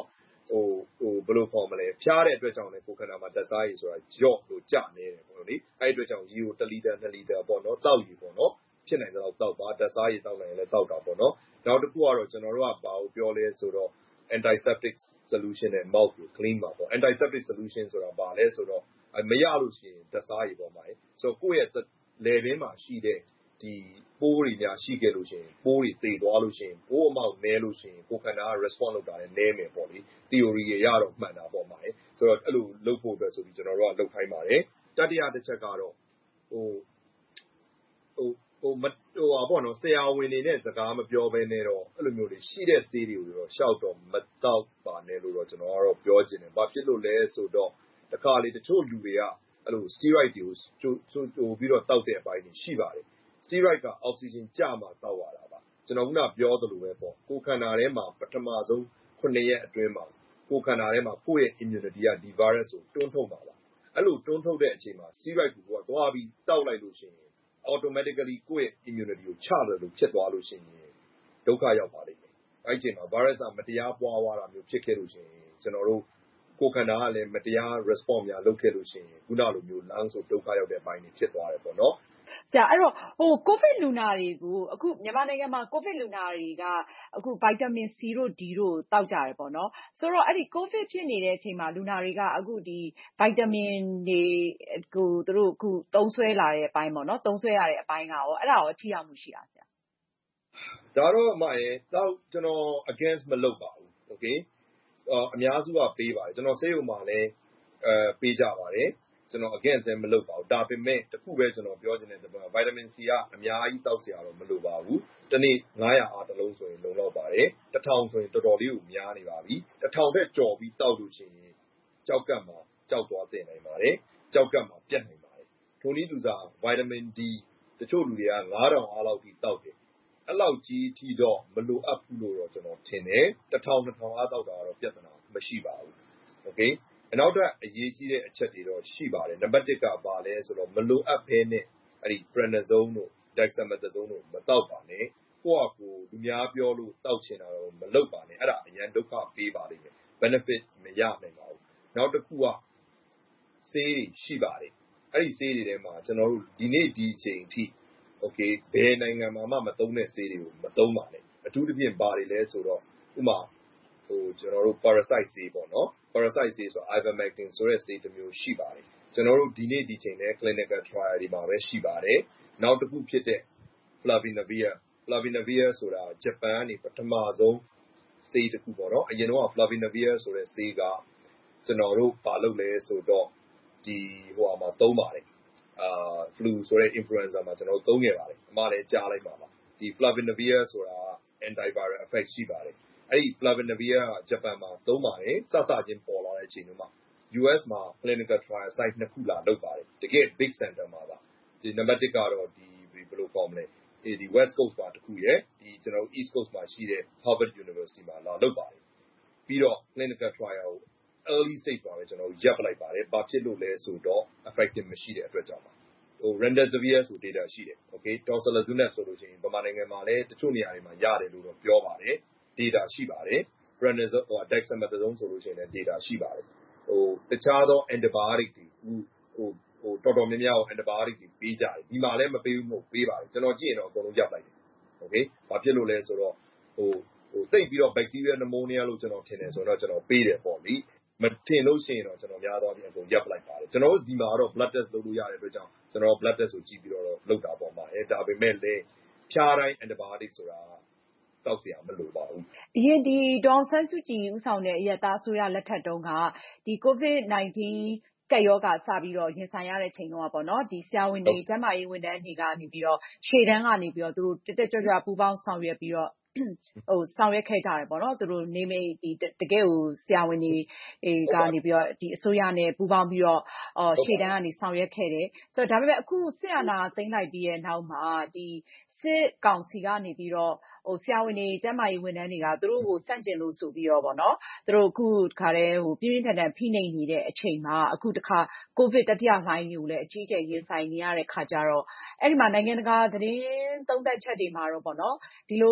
ဟိုဟိုဘယ်လိုခေါ်မလဲဖျားတဲ့အတွက်ကြောင့်လည်းကိုယ်ခန္ဓာမှာဓာတ်စားရည်ဆိုတာကြော့လို့ကျနေတယ်ပေါ့လေအဲ့အတွက်ကြောင့်ရေကိုတစ်လီတာနှစ်လီတာပေါ့နော်တောက်ရေပေါ့နော်ဖြစ်နိုင်တော့တောက်ပါဓာတ်စားရည်တောက်နိုင်ရင်လည်းတောက်တာပေါ့နော်နောက်တစ်ခုကတော့ကျွန်တော်တို့ကဘာကိုပြောလဲဆိုတော့ antiseptic solution နဲ့ mouth ကို clean ပါပေါ့ antiseptic solution ဆိုတာဘာလဲဆိုတော့မရလို့ရှိရင်ဓာတ်စားရည်ပေါ့မှာဆိုတော့ကိုယ့်ရဲ့လယ်ပင်မှာရှိတဲ့ဒီပိုးတွေများရှိခဲ့လို့ရှိရင်ပိုးတွေသေသွားလို့ရှိရင်ပိုးအမောက်နည်းလို့ရှိရင်ကိုယ်ခန္ဓာက response လုပ်တာလည်းနည်းမယ်ပေါ့လေ theory ရရတော့မှန်တာပေါ့မှာဆိုတော့အဲ့လိုလုပ်ဖို့အတွက်ဆိုပြီးကျွန်တော်တို့ကလုပ်ခိုင်းပါတယ်တတိယတစ်ချက်ကတော့ဟိုဟိုဟိုမဟိုပါပေါ့နော်ဆရာဝန်တွေနဲ့စကားမပြောဘဲနဲ့တော့အဲ့လိုမျိုးတွေရှိတဲ့ဆေးတွေကိုတော့ရှောက်တော့မတောက်ပါနဲ့လို့တော့ကျွန်တော်ကတော့ပြောချင်တယ်ဘာဖြစ်လို့လဲဆိုတော့တခါလေတချို့လူတွေကအဲ့လို steroid တွေကိုဆိုပြီးတော့တောက်တဲ့အပိုင်းတွေရှိပါတယ် steroid က oxygen ကျမှတောက်ရတာပါကျွန်တော်ကပြောသလိုပဲပေါ့ကိုယ်ခန္ဓာထဲမှာပထမဆုံးခုနှစ်ရက်အတွင်းမှာကိုယ်ခန္ဓာထဲမှာကိုယ့်ရဲ့ immunity ကဒီ virus ကိုတွန်းထုတ်ပါပါအဲ့လိုတွန်းထုတ်တဲ့အချိန်မှာ steroid ကိုကသွားပြီးတောက်လိုက်လို့ရှိရင် automatically ကိုယ့်ရဲ့ immunity ကိုချတယ်လို့ဖြစ်သွားလို့ရှိရင်ဒုက္ခရောက်ပါလိမ့်မယ်အဲ့ဒီအချိန်မှာ virus ကမတရားပွားသွားတာမျိုးဖြစ်ခဲ့လို့ရှိရင်ကျွန်တော်တို့ကိုယ်ခန္ဓာကလည်းမတရား response များလုပ်ခဲ့လို့ရှိရင်ခုနလိုမျိုး lung ဆိုဒုက္ခရောက်တဲ့အပိုင်းတွေဖြစ်သွားတယ်ပေါ့နော်ဆရာအဲ့တော့ဟိုကိုဗစ်လူနာတွေကိုအခုမြန်မာနိုင်ငံမှာကိုဗစ်လူနာတွေကအခုဗိုက်တာမင် C တို့ D တို့တောက်ကြတယ်ပေါ့နော်ဆိုတော့အဲ့ဒီကိုဗစ်ဖြစ်နေတဲ့အချိန်မှာလူနာတွေကအခုဒီဗိုက်တာမင်တွေကိုသူတို့အခုသုံးဆွဲလာတဲ့အပိုင်းပေါ့နော်သုံးဆွဲရတဲ့အပိုင်းကရောအဲ့ဒါရောထိရောက်မှုရှိတာဆရာဒါတော့အမရဲ့တောက်ကျွန်တော် against မလုပ်ပါဘူး okay အများစုကပေးပါတယ်ကျွန်တော်ဆေးရုံမှာလည်းအဲပေးကြပါတယ်ကျွန်တော် against မလုပ်ပါဘူးဒါပေမဲ့တခုပဲကျွန်တော်ပြောချင်တဲ့ဗိုက်တာမင် C ကအများကြီးတောက်เสียတော့မလိုပါဘူးတနေ့ငါးရာအားတစ်လုံးဆိုရင်လုံလောက်ပါတယ်တစ်ထောင်ဆိုရင်တော်တော်လေးကိုများနေပါပြီတစ်ထောင်ထက်ကျော်ပြီးတောက်လို့ရှိရင်ကြောက်ကပ်မှာကြောက်သွားတင်နိုင်ပါတယ်ကြောက်ကပ်မှာပြတ်နိုင်ပါတယ်ထိုနည်းတူစွာဗိုက်တာမင် D တချို့လူတွေကငါးထောင်အားလောက်ပြီးတောက်တယ်အဲ့လောက်ကြီးထီတော့မလိုအပ်ဘူးလို့တော့ကျွန်တော်ထင်တယ်တစ်ထောင်နှစ်ထောင်အားတောက်တာတော့ပြဿနာမရှိပါဘူး okayနောက်တော့အရေးကြီးတဲ့အချက်တွေတော့ရှိပါတယ်နံပါတ်တစ်ကဘာလဲဆိုတော့မလိုအပ်ဘဲနဲ့အဲ့ဒီ prednisone တို့ dexamethasone တို့မတောက်ပါနဲ့ကိုယ့်အကူလူများပြောလို့တောက်ချင်တာတော့မလုပ်ပါနဲ့အဲ့ဒါအရင်ဒုက္ခပေးပါလိမ့်မယ် benefit မရနိုင်ပါဘူးနောက်တစ်ခုကဆေးတွေရှိပါတယ်အဲ့ဒီဆေးတွေထဲမှာကျွန်တော်တို့ဒီနေ့ဒီအချိန်အထိ okay ဘယ်နိုင်ငံမှာမှမသုံးတဲ့ဆေးတွေကိုမသုံးပါနဲ့အထူးသဖြင့်ပါတယ်လဲဆိုတော့ဥပမာဟိုကျွန်တော်တို့ parasite ဆေးပေါ့နော် parasite ဆေးဆို ivermectin ဆိုတဲ့ဆေးတစ်မျိုးရှိပါတယ်ကျွန်တော်တို့ဒီနေ့ဒီချိန်နဲ့ clinical trial တွေမှာပဲရှိပါတယ်နောက်တစ်ခုဖြစ်တဲ့ flavinovir flavinovir ဆိုတာဂျပန်ကနေပထမဆုံးဆေးတစ်ခုပေါ့နော်အရင်တော့ flavinovir ဆိုတဲ့ဆေးကကျွန်တော်တို့ဘာလုပ်လဲဆိုတော့ဒီဟိုမှာသုံးပါတယ်အာ flu ဆိုတဲ့ influenza မှာကျွန်တော်တို့သုံးခဲ့ပါတယ်အမှလည်းကြားလိုက်ပါပါဒီ flavinovir ဆိုတာ antiviral effect ရှိပါတယ်အဲ့ဒီ flavinovir ကဂျပန်မှာသုံးပါတယ်စစချင်းပေါ်လာတဲ့အချိန်တုန်းမှာ U S မှာ clinical trial site နှစ်ခုလာလုပ်ပါတယ်တကယ် big center မှာပါဒီနံပါတ်တစ်ကတော့ဒီဘယ်လိုခေါ်မလဲဒီ West Coast မှာတစ်ခုရယ်ဒီကျွန်တော်တို့ East Coast မှာရှိတဲ့ Harvard University မှာလာလုပ်ပါတယ်ပြီးတော့ clinical trial ကို early stage မှာပဲကျွန်တော်တို့ရပ်ပလိုက်ပါတယ်ဘာဖြစ်လို့လဲဆိုတော့ effective မရှိတဲ့အတွက်ကြောင့်ပါဟို remdesivir ဆို data ရှိတယ် okay tocilizumab ဆိုလို့ရှိရင်ဗမာနိုင်ငံမှာလည်းတချို့နေရာတွေမှာရတယ်လို့တော့ပြောပါတယ် data ရှိပါတယ် prednisone ဟို dexamethasone ဆိုလို့ရှိရင်လည်း data ရှိပါတယ်ဟိုတခြားသော antibiotic တွေဟိုဟိုတော်တော်များများကို antibiotic တွေပေးကြတယ်ဒီမှာလည်းမပေးဘူးမဟုတ်ပေးပါတယ်ကျွန်တော်ကြည့်ရင်တော့အကုန်လုံးရပ်လိုက်တယ် okay ဘာဖြစ်လို့လဲဆိုတော့ဟိုဟိုတိတ်ပြီးတော့ bacterial pneumonia လို့ကျွန်တော်ထင်တယ်ဆိုတော့ကျွန်တော်ပေးတယ်ပေါ့လေမထင်လို့ရှိရင်တော့ကျွန်တော်များတော့ဒီအကုန်ရပ်လိုက်ပါတယ်ကျွန်တော်တို့ဒီမှာတော့ blood test လုပ်လို့ရတဲ့အတွက်ကြောင့်ကျွန်တော် blood test ကိုကြည့်ပြီးတော့လုပ်တာပေါ့မှာအဲဒါပေမဲ့လည်းဖြားတိုင်း antibiotic ဆိုတာတောက်เสียမလိုပါဘူးအရင်ဒီဒေါ်ဆန်းစုကြည်ဦးဆောင်တဲ့အရက်သားအစိုးရလက်ထက်တုန်းကဒီ covid nineteen ကပ်ရောဂါစပြီးတော့ရင်ဆိုင်ရတဲ့ချိန်တော့ပေါ့နော်ဒီဆရာဝန်တွေကျန်းမာရေးဝန်ထမ်းတွေကနေပြီးတော့ရှေ့တန်းကနေပြီးတော့သူတို့တက်တက်ကြွကြွပူးပေါင်းဆောင်ရွက်ပြီးတော့ဟိုဆောင်ရွက်ခဲ့ကြတယ်ပေါ့နော်သူတို့နေမေဒီတကယ်ကိုဆရာဝန်တွေကနေပြီးတော့ဒီအစိုးရနဲ့ပူးပေါင်းပြီးတော့အော်ရှေ့တန်းကနေဆောင်ရွက်ခဲ့တယ်ဆိုတော့ဒါပေမဲ့အခုဆရာနာသိမ်းလိုက်ပြီးရဲ့နောက်မှာဒီစစ်ကောင်စီကနေပြီးတော့ဟိုဆရာဝန်တွေကျန်းမာရေးဝန်ထမ်းတွေကသူတို့ကိုစန့်ကျင်လို့ဆိုပြီးတော့ပေါ့နော်သူတို့အခုတခါတည်းဟိုပြင်းပြင်းထန်ထန်ဖိနှိပ်နေတဲ့အချိန်မှာအခုတခါကိုဗစ်တတိယလှိုင်းကိုလည်းအကြီးအကျယ်ရင်ဆိုင်နေရတဲ့ခါကြတော့အဲ့ဒီမှာနိုင်ငံတကာသတင်းသုံးသပ်ချက်တွေမှာတော့ပေါ့နော်ဒီလိုစစ်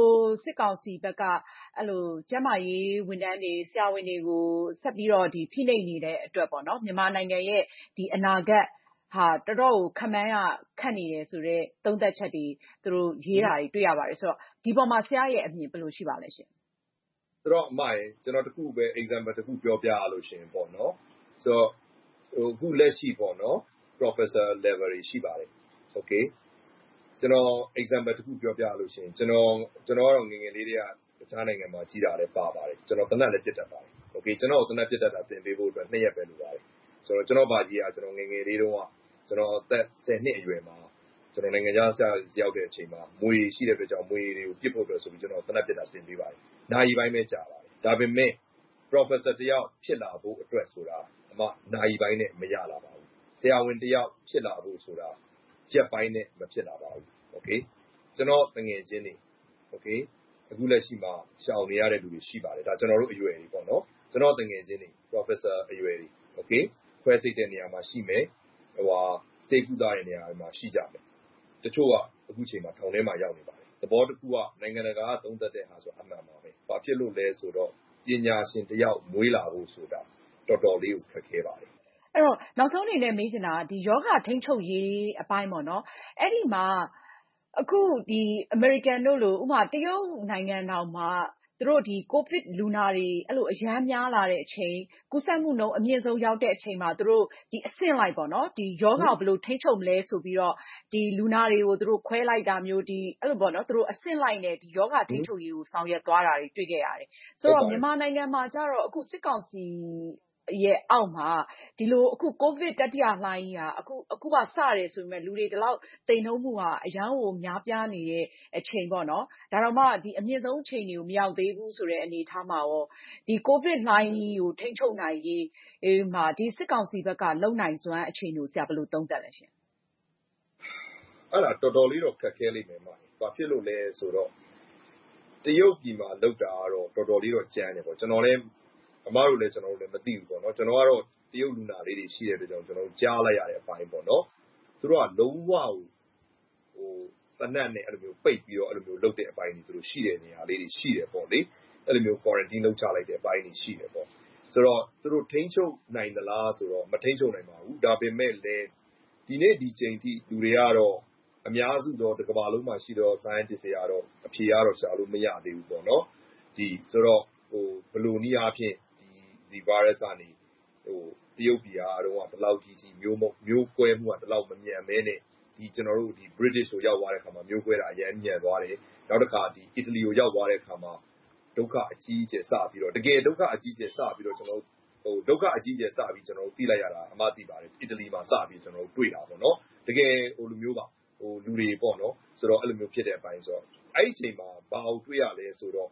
စစ်ကောင်စီဘက်ကအဲ့လိုကျန်းမာရေးဝန်ထမ်းတွေဆရာဝန်တွေကိုဆက်ပြီးတော့ဒီဖိနှိပ်နေတဲ့အတွက်ပေါ့နော်မြန်မာနိုင်ငံရဲ့ဒီအနာဂတ်ဟာတော်တော်ကိုခန့်မှန်းရခက်နေတယ်ဆိုတော့သုံးသက်ချက်တွေသူတို့ရေးတာတွေတွေ့ရပါတယ်ဆိုတော့ဒီပေါ်မှာဆရာရဲ့အမြင်ဘယ်လိုရှိပါလဲရှင်ဆိုတော့အမရေကျွန်တော်တခုပဲ example တခုပြောပြရလို့ရှင်ပေါ့နော်ဆိုတော့ဟိုအခုလက်ရှိပေါ့နော် professor level တွေရှိပါတယ် okay ကျွန်တော် example တခုပြောပြရလို့ရှင်ကျွန်တော်ကျွန်တော်ကတော့ငငယ်လေးတွေကတခြားနိုင်ငံမှာကြီးတာလည်းပါပါတယ်ကျွန်တော်တနက်လည်းပြစ်တတ်ပါတယ် okay ကျွန်တော်တနက်ပြစ်တတ်တာသင်ပေးဖို့အတွက်နှစ်ရက်ပဲလိုပါတယ်ဆိုတော့ကျွန်တော်ဘာကြီးอ่ะကျွန်တော်ငငယ်လေးတုန်းကကျွန်တော်အသက်ဆယ်နှစ်အရွယ်မှာကျွန်တော်နိုင်ငံခြားဆရာရောက်တဲ့အချိန်မှာမွေရှိတဲ့အတွက်ကြောင့်မွေတွေကိုပြစ်ဖို့အတွက်ဆိုပြီးကျွန်တော်တနက်ပြစ်တာသင်ပေးပါတယ်နာရီပိုင်းပဲကြာပါတယ်ဒါပေမဲ့ professor တယောက်ဖြစ်လာဖို့အတွက်ဆိုတာအမနာရီပိုင်းနဲ့မရလာပါဘူးဆရာဝန်တယောက်ဖြစ်လာဖို့ဆိုတာရက်ပိုင်းနဲ့မဖြစ်လာပါဘူး okay ကျွန်တော်တငယ်ချင်းတွေ okay အခုလက်ရှိမှာရှောင်နေရတဲ့လူတွေရှိပါတယ်ဒါကျွန်တော်တို့အရွယ်တွေပေါ့နော်ကျွန်တော်တငယ်ချင်းတွေ professor အရွယ်တွေ okay ခွဲစိတ်တဲ့နေရာမှာရှိမယ်ဟိုဟာစိတ်ကူးတဲ့နေရာမှာရှိကြမယ်တချို့ကအခုချိန်မှာထောင်ထဲမှာရောက်နေပါတယ်သဘောတစ်ခုကနိုင်ငံတကာကသုံးသက်တဲ့ဟာဆိုအမှန်ပါပဲဘာဖြစ်လို့လဲဆိုတော့ပညာရှင်တယောက်မွေးလာဖို့ဆိုတာတော်တော်လေးကိုခက်ခဲပါတယ်အဲ့တော့နောက်ဆုံးအနေနဲ့မေးချင်တာဒီယောဂထိန်းချုပ်ရေးအပိုင်းပေါ့နော်အဲ့ဒီမှာအခုဒီ American တို့လိုဥပမာတရုတ်နိုင်ငံတောင်မှသူတို့ဒီကိုဗစ်လူနာတွေအဲ့လိုအရမ်းများလာတဲ့အချိန်ကူးစက်မှုနှုန်းအမြင့်ဆုံးရောက်တဲ့အချိန်မှာသူတို့ဒီအဆင့်လိုက်ပေါ့နော်ဒီယောဂဘယ်လိုထိန်းချုပ်မလဲဆိုပြီးတော့ဒီလူနာတွေကိုသူတို့ခွဲလိုက်တာမျိုးဒီအဲ့လိုပေါ့နော်သူတို့အဆင့်လိုက်နဲ့ဒီယောဂထိန်းချုပ်ရေးကိုဆောင်ရွက်သွားတာတွေတွေ့ခဲ့ရတယ်ဆိုတော့မြန်မာနိုင်ငံမှာကျတော့အခုစစ်ကောင်စီရဲ့အောက်မှာဒီလိုအခုကိုဗစ်တတိယလှိုင်းကြီးอ่ะအခုအခုကစတယ်ဆိုပေမဲ့လူတွေဒီလောက်တိမ်နှုံးမှုဟာအရန်ကိုများပြားနေတဲ့အချိန်ပေါ့နော်ဒါတော့မှဒီအမြင့်ဆုံးအချိန်တွေကိုမရောက်သေးဘူးဆိုတဲ့အနေအထားမှာရောဒီကိုဗစ်လှိုင်းကြီးကိုထိန်းချုပ်နိုင်ရေးအေးမှာဒီစစ်ကောင်စီဘက်ကလုံနိုင်စွမ်းအချိန်ကိုဆရာဘယ်လိုသုံးသပ်လဲရှင်အဲ့ဒါတော်တော်လေးတော့ခက်ခဲလိမ့်မယ်မှာဘာဖြစ်လို့လဲဆိုတော့တရုတ်ပြည်မှာလောက်တာကတော့တော်တော်လေးတော့ကြမ်းတယ်ပေါ့ကျွန်တော်လည်းအမားတို့လည်းကျွန်တော်တို့လည်းမသိဘူးပေါ့နော်ကျွန်တော်ကတော့တရုတ်လူနာလေးတွေရှိတဲ့အတွက်ကြောင့်ကျွန်တော်ကြားလိုက်ရတဲ့အပိုင်းပေါ့နော်သူတို့ကလုံးဝဟိုတနတ်နဲ့အဲ့လိုမျိုးပိတ်ပြီးတော့အဲ့လိုမျိုးလုပ်တဲ့အပိုင်းတွေသူတို့ရှိတဲ့နေရာလေးတွေရှိတယ်ပေါ့လေအဲ့လိုမျိုး quarantine လုပ်ချလိုက်တဲ့အပိုင်းတွေရှိတယ်ပေါ့ဆိုတော့သူတို့ထိန်းချုပ်နိုင်သလားဆိုတော့မထိန်းချုပ်နိုင်ပါဘူးဒါပေမဲ့လည်းဒီနေ့ဒီချိန်ထိလူတွေကတော့အများစုတော့တစ်ကမ္ဘာလုံးမှာရှိတော့ scientist တွေကတော့အဖြေကတော့ရှာလို့မရသေးဘူးပေါ့နော်ဒီဆိုတော့ဟိုဘယ်လိုနည်းအားဖြင့်ဒီ virus ကနေဟိုတရုတ်ပြည်အားတော့ဘယ်လောက်ကြီးကြီးမျိုးမျိုးကွဲမှုကတလောက်မမြန်မဲနဲ့ဒီကျွန်တော်တို့ဒီ British ကိုရောက်သွားတဲ့အခါမှာမျိုးကွဲတာအရင်မြန်သွားတယ်နောက်တစ်ခါဒီ Italy ကိုရောက်သွားတဲ့အခါမှာဒုက္ခအကြီးအကျယ်စပြီးတော့တကယ်ဒုက္ခအကြီးအကျယ်စပြီးတော့ကျွန်တော်ဟိုဒုက္ခအကြီးအကျယ်စပြီးကျွန်တော်တို့သိလိုက်ရတာအမှသိပါတယ် Italy မှာစပြီးကျွန်တော်တို့တွေ့တာပေါ့နော်တကယ်ဟိုလူမျိုးပါဟိုလူတွေပေါ့နော်ဆိုတော့အဲ့လိုမျိုးဖြစ်တဲ့အပိုင်းဆိုတော့အဲ့ဒီအချိန်မှာဘာအောင်တွေ့ရလဲဆိုတော့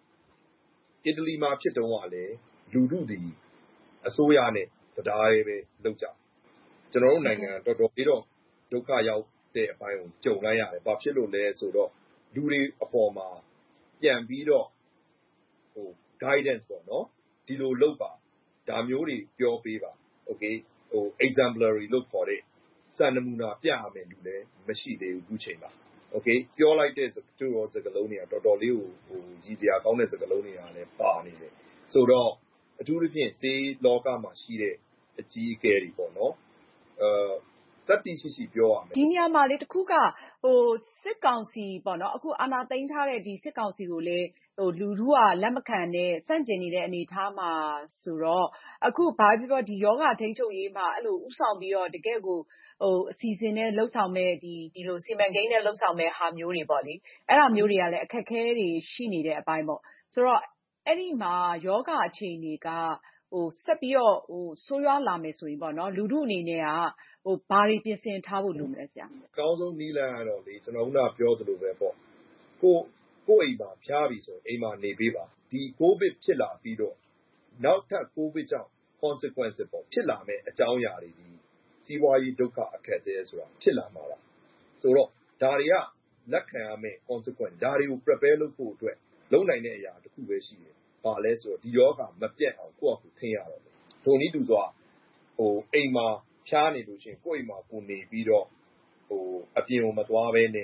Italy မှာဖြစ်တုန်းကလည်းလူထုဒီအစိုးရနဲ့တရားရေးပဲလုပ်ကြကျွန်တော်တို့နိုင်ငံတော်တော်လေးတော့ဒုက္ခရောက်တဲ့အပိုင်းကိုကြုံလိုက်ရတယ်ဘာဖြစ်လို့လဲဆိုတော့လူတွေအပေါ်မှာပြန်ပြီးတော့ဟို guidance ပေါ့နော်ဒီလိုလုပ်ပါဒါမျိုးတွေပြောပေးပါ okay ဟို exemplary လို့ခေါ်တဲ့စံနမူနာပြရမယ်လူလည်းမရှိသေးဘူးအခုချိန်မှာ okay ပြောလိုက်တဲ့သူရောစကားလုံးတွေကတော်တော်လေးကိုဟိုကြီးစရာကောင်းတဲ့စကားလုံးတွေကလည်းပါနေတယ်ဆိုတော့အထူးသဖြင့်စေလောကမှာရှိတဲ့အကြီးအကဲတွေပေါ့နော်အဲတတိရှိရှိပြောရမယ်ဒီနေရာမှာလေတခုကဟိုစစ်ကောင်စီပေါ့နော်အခုအာဏာသိမ်းထားတဲ့ဒီစစ်ကောင်စီကိုလေဟိုလူထုကလက်မခံနဲ့စန့်ကျင်နေတဲ့အနေအထားမှာဆိုတော့အခုဘာဖြစ်တော့ဒီယောဂထိန်းချုပ်ရေးမှာအဲ့လိုဥဆောင်ပြီးတော့တကယ့်ကိုဟိုအစီအစဉ်နဲ့လှုပ်ဆောင်မဲ့ဒီဒီလိုစီမံကိန်းနဲ့လှုပ်ဆောင်မဲ့ဟာမျိုးတွေပေါ့လေအဲ့ဒါမျိုးတွေကလည်းအခက်အခဲတွေရှိနေတဲ့အပိုင်းပေါ့ဆိုတော့အဲ့ဒီမှာယောဂအခြေအနေကဟိုဆက်ပြီးတော့ဟိုဆိုးရွားလာမယ်ဆိုရင်ပေါ့နော်လူထုအနေနဲ့ကဟိုဘာတွေပြင်ဆင်ထားဖို့လိုမလဲဆရာအကောင်းဆုံးနီးလန်းကတော့လေကျွန်တော်ကပြောသလိုပဲပေါ့ကိုကိုအိမ်မှာဖျားပြီဆိုရင်အိမ်မှာနေပေးပါဒီကိုဗစ်ဖြစ်လာပြီးတော့နောက်ထပ်ကိုဗစ်ကြောင့် consequences ပေါ့ဖြစ်လာမဲ့အကြောင်းအရာတွေဒီစီးပွားရေးဒုက္ခအခက်အခဲဆိုတာဖြစ်လာမှာလားဆိုတော့ဒါတွေကလက်ခံရမယ့် consequence ဒါတွေကို prepare လုပ်ဖို့အတွက်လုံနိုင်တဲ့အရာတစ်ခုပဲရှိတယ်ဘာလဲဆိုတော့ဒီယောဂမပြတ်အောင်ကိုယ့်အကူထိန်းရတော့တယ်ဒုံနည်းတူစွာဟိုအိမ်မှာဖျားနေလို့ရှိရင်ကိုယ့်အိမ်မှာကိုနေပြီးတော့ဟိုအပြင်ကိုမသွားဘဲနဲ့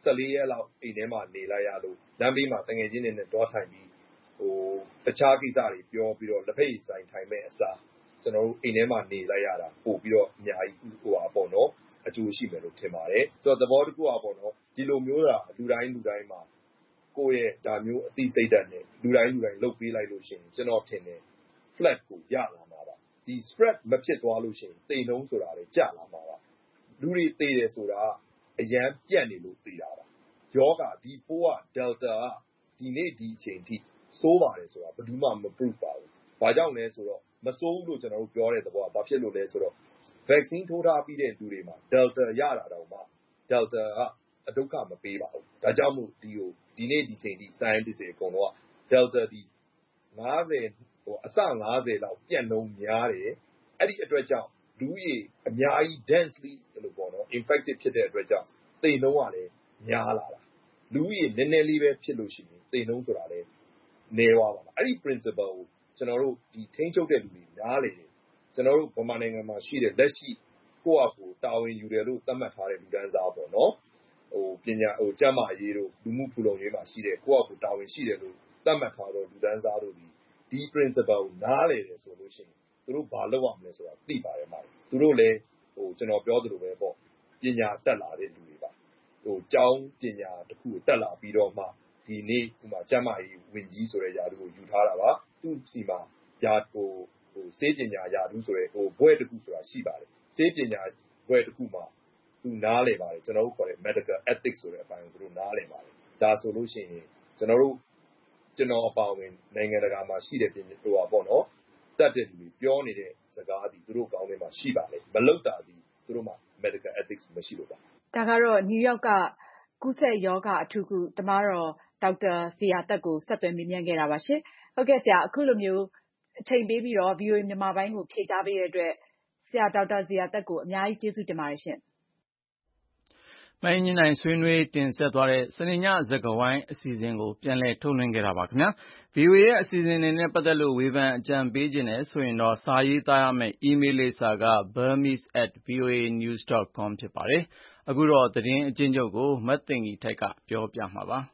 ဆယ်လေးရက်လောက်အိမ်ထဲမှာနေလိုက်ရလို့လမ်းဘေးမှာတငယ်ချင်းတွေနဲ့တွားထိုင်ပြီးဟိုတခြားကိစ္စတွေပြောပြီးတော့လက်ဖက်ရည်ဆိုင်ထိုင်မဲ့အစားကျွန်တော်တို့အိမ်ထဲမှာနေလိုက်ရတာပို့ပြီးတော့အများကြီးဟိုပါပေါ့နော်အကျိုးရှိမယ်လို့ထင်ပါတယ်ဆိုတော့သဘောတကူอ่ะပေါ့နော်ဒီလိုမျိုးတာလူတိုင်းလူတိုင်းမှာကိုယ့်ရဲ့ဒါမျိုးအသိစိတ်ဓာတ်နဲ့လူတိုင်းလူတိုင်းလုပ်ပေးလိုက်လို့ရှိရင်ကျွန်တော်ထင်တယ် flat ကိုရလာမှာပါဒီ spread မဖြစ်သွားလို့ရှိရင်တိမ်နှုံးဆိုတာလည်းကျလာမှာပါလူတွေသိတယ်ဆိုတာအရန်ပြတ်နေလို့သိတာပါယောဂဒီပိုးက delta ကဒီနေ့ဒီအချိန်ထိစိုးပါတယ်ဆိုတာဘယ်သူမှမ prove ပါဘူးဘာကြောင့်လဲဆိုတော့မစိုးဘူးလို့ကျွန်တော်တို့ပြောတဲ့သဘောကဘာဖြစ်လို့လဲဆိုတော့ vaccine ထိုးထားပြီးတဲ့လူတွေမှာ delta ရတာတော့မှ delta ကအဒုက္ခမပေးပါဘူးဒါကြောင့်မို့ဒီကိုဒီနေ့ဒီချိန်ထိ scientist တွေအကုန်လုံးက delta ဒီ၅၀ဟိုအစ၅၀လောက်ပြန့်နှုန်းများတယ်အဲ့ဒီအတွက်ကြောင့်လူကြီးအများကြီး densely လို့ပေါ့နော် infected ဖြစ်တဲ့အတွက်ကြောင့်တိမ်နှုန်းကလည်းများလာတာလူကြီးနည်းနည်းလေးပဲဖြစ်လို့ရှိရင်တိမ်နှုန်းဆိုတာလည်းနေသွားပါလားအဲ့ဒီ principle ကိုကျွန်တော်တို့ဒီထိန်းချုပ်တဲ့လူတွေနားလေတယ်ကျွန်တော်တို့ဗမာနိုင်ငံမှာရှိတဲ့လက်ရှိကိုယ့်အကူတာဝန်ယူတယ်လို့သတ်မှတ်ထားတဲ့လူဒန်းစားပေါ့နော်ဟိုပညာဟိုကျန်းမာရေးတို့လူမှုဖူလုံရေးမှာရှိတဲ့ကိုယ့်အကူတာဝန်ရှိတယ်လို့သတ်မှတ်ထားတဲ့လူဒန်းစားတို့ဒီဒီ principle ကိုနားလေတယ်ဆိုလို့ရှိရင်သူတို့ဘာလုပ်ရမလဲဆိုတာသိပါတယ်မှာသူတို့လည်းဟိုကျွန်တော်ပြောသလိုပဲပေါ့ပညာတက်လာတဲ့လူတွေပါဟိုကျောင်းပညာတစ်ခုတက်လာပြီးတော့မှဒီနေ့ဥမာကျန်းမာရေးဝင်ကြီးဆိုတဲ့ຢာတူကိုယူထားတာပါသူ့စီမှာຢာဟိုဟိုစေပညာຢာတူဆိုတဲ့ဟိုဘွဲတစ်ခုဆိုတာရှိပါတယ်စေပညာဘွဲတစ်ခုမှာသူနားလည်ပါတယ်ကျွန်တော်တို့ခေါ်တဲ့ medical ethics ဆိုတဲ့အပိုင်းကိုသူတို့နားလည်ပါတယ်ဒါဆိုလို့ရှိရင်ကျွန်တော်တို့ကျွန်တော်အပါအဝင်နိုင်ငံတကာမှာရှိတဲ့ပြင်ဟိုပါပေါ့နော်တတ်တဲ့လူတွေပြောနေတဲ့စကားဒီသူတို့ကောင်းထဲမှာရှိပါလေမလောက်တာဒီသူတို့မှာ medical ethics မရှိလို့ပါဒါကတော့နယူးယောက်ကကုသယောဂအထူးကုတမတော်ဒေါက်တာဇေယျသက်ကိုဆက်သွယ်မေးမြန်းခဲ့တာပါရှင်ဟုတ်ကဲ့ဆရာအခုလိုမျိုးအချိန်ပေးပြီးတော့ ဗီအိုအေ မြန်မာပိုင်းကိုဖြေကြားပေးတဲ့အတွက်ဆရာဒေါက်တာဇေယျသက်ကိုအများကြီးကျေးဇူးတင်ပါတယ်ရှင်မင်းကြီးနိုင်ဆွေးနွေးတင်ဆက်သွားတဲ့စနေညစကားဝိုင်းအစီအစဉ်ကိုပြန်လည်ထုတ်လွှင့်ခဲ့တာပါခင်ဗျာ ဗွီအိုအေ ရဲ့အစီအစဉ်တွေနဲ့ပတ်သက်လို့ဝေဖန်အကြံပေးခြင်းနဲ့ဆိုရင်တော့စာရေးသားရမယ့် email လိပ်စာက burmese at voa news dot com ဖြစ်ပါတယ်အခုတော့သတင်းအကျဉ်းချုပ်ကိုမတ်သိင်္ဂီထိုက်ကပြောပြမှာပါ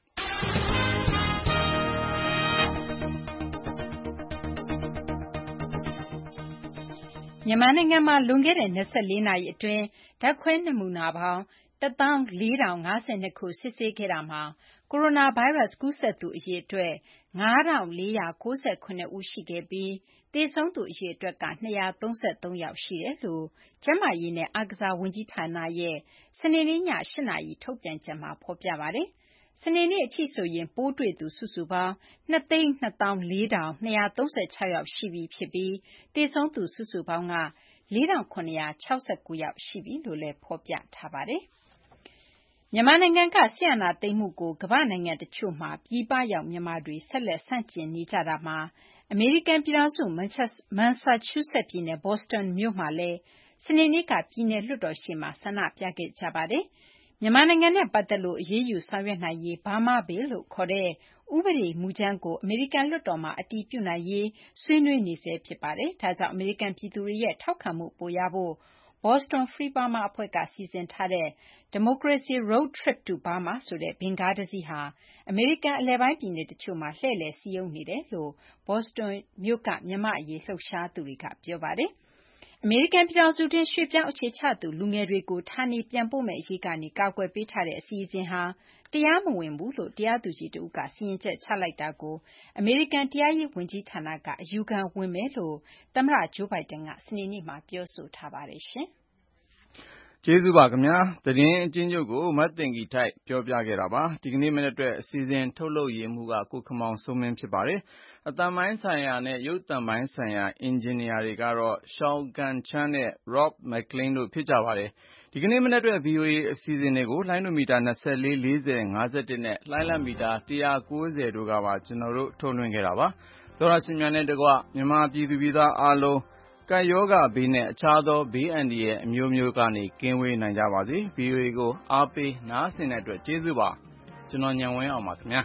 မြန်မာနိုင်ငံမှာလွန်ခဲ့တဲ့၂၄နာရီအတွင်းဓာတ်ခွဲနမူနာပေါင်းတသောင်းလေးထောင်ငါးဆယ်နှစ်ခုစစ်ဆေးခဲ့တာမှာကိုရိုနာဗိုင်းရပ်စ်ကူးစက်သူအရေအတွက်ငါးထောင်လေးရာကိုးဆယ်ခုနစ်ဦးရှိခဲ့ပြီးသေဆုံးသူအရေအတွက်ကနှစ်ရာသုံးဆယ်သုံးယောက်ရှိတယ်လို့ကျန်းမာရေးနဲ့အားကစားဝန်ကြီးဌာနရဲ့စနေနေ့ည၈နာရီထုတ်ပြန်ချက်မှာဖော်ပြပါတယ်စနေနေ့အထိဆိုရင်ပိုးတွေ့သူစုစုပေါင်းနှစ်သိန်းနှစ်သောင်းလေးထောင်နှစ်ရာသုံးဆယ်ခြောက်ယောက်ရှိပြီဖြစ်ပြီးသေဆုံးသူစုစုပေါင်းကလေးထောင်ခုနှစ်ရာခြောက်ဆယ်ကိုယောက်ရှိပြီလို့လည်းဖော်ပြထားပါတယ်မြန်မာနိုင်ငံကဆီယနာသိမ်းမှုကိုကမ္ဘာနိုင်ငံတချို့မှာပြည်ပရောက်မြန်မာတွေဆက်လက်ဆန့်ကျင်နေကြတာမှာအမေရိကန်ပြည်ထောင်စုမန်ဆာချူးဆက်ပြည်နယ်ဘော့စတွန်မြို့မှာလည်းစနေနေ့ကပြည်နယ်လွှတ်တော်ရှေ့မှာဆန္ဒပြခဲ့ကြပါတယ်မြန်မာနိုင်ငံနဲ့ပတ်သက်လို့အရေးယူဆောင်ရွက်နိုင်ရေး Burma Bill လို့ခေါ်တဲ့ဥပဒေမူကြမ်းကိုအမေရိကန်လွှတ်တော်မှာအတည်ပြုနိုင်ရေးဆွေးနွေးနေဆဲဖြစ်ပါတယ်။ဒါကြောင့်အမေရိကန်ပြည်သူတွေရဲ့ထောက်ခံမှုပိုရဖို့ Boston Free Burma အဖွဲ့ကစီစဉ်ထားတဲ့ Democracy Road Trip to Burma ဆိုတဲ့ဗင်ကားတစ်စီးဟာအမေရိကန်အလယ်ပိုင်းပြည်နယ်တချို့မှာလှည့်လည်စည်းရုံးနေတယ်လို့ Boston မြို့ကမြန်မာ့အရေးလှုပ်ရှားသူတွေကပြောပါတယ်။အမေရိကန်ပြည်ထောင်စုတွင်းရွှေ့ပြောင်းအခြေချသူလူငယ်တွေကိုဌာနေပြန်ပို့မယ့်အရေးကနေကာကွယ်ပေးထားတဲ့အစီအစဉ်ဟာတရားမဝင်ဘူးလို့တရားသူကြီးတဦးကစီရင်ချက်ချလိုက်တာကိုအမေရိကန်တရားရေးဝန်ကြီးဌာနကအယူခံဝင်မယ်လို့သမ္မတဂျိုးဘိုင်ဒန်ကစနေနေ့မှာပြောဆိုထားပါတယ်ရှင်။ကျေးဇူးပါခင်ဗျာသတင်းအချင်းချုပ်ကိုမတ်တင်ဂီထိုက်ပြောပြခဲ့တာပါဒီကနေ့မနေ့အတွက်အစီအစဉ်ထုတ်လုပ်ရမှုကကိုခမောင်စိုးမင်းဖြစ်ပါတယ်အတန်ပိုင်းဆိုင်ရာနဲ့ရုပ်တံပိုင်းဆိုင်ရာအင်ဂျင်နီယာတွေကတော့ Shaw Gan Chan နဲ့ Rob McLean တို့ဖြစ်ကြပါတယ်ဒီကနေ့မနေ့အတွက် ဗီအိုအေ အစီအစဉ်တွေကိုလိုင်းဒိုမီတာ၂၄ ၄၀ ၅၁နဲ့လိုင်းလံမီတာ၁၉၀တို့ကပါကျွန်တော်တို့ထုတ်လွှင့်ခဲ့တာပါသောရရှင်များနဲ့တကွမြန်မာပြည်သူပြည်သားအားလုံးကပ်ရောဂါဘေးနဲ့အခြားသောဘေးအန္တရာယ်အမျိုးမျိုးကနေကင်းဝေးနိုင်ကြပါစေ ဗီအိုအေ ကိုအားပေးနားဆင်တဲ့အတွက်ကျေးဇူးပါကျွန်တော်ညံဝင်းအောင်ပါခင်ဗျာ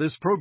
This program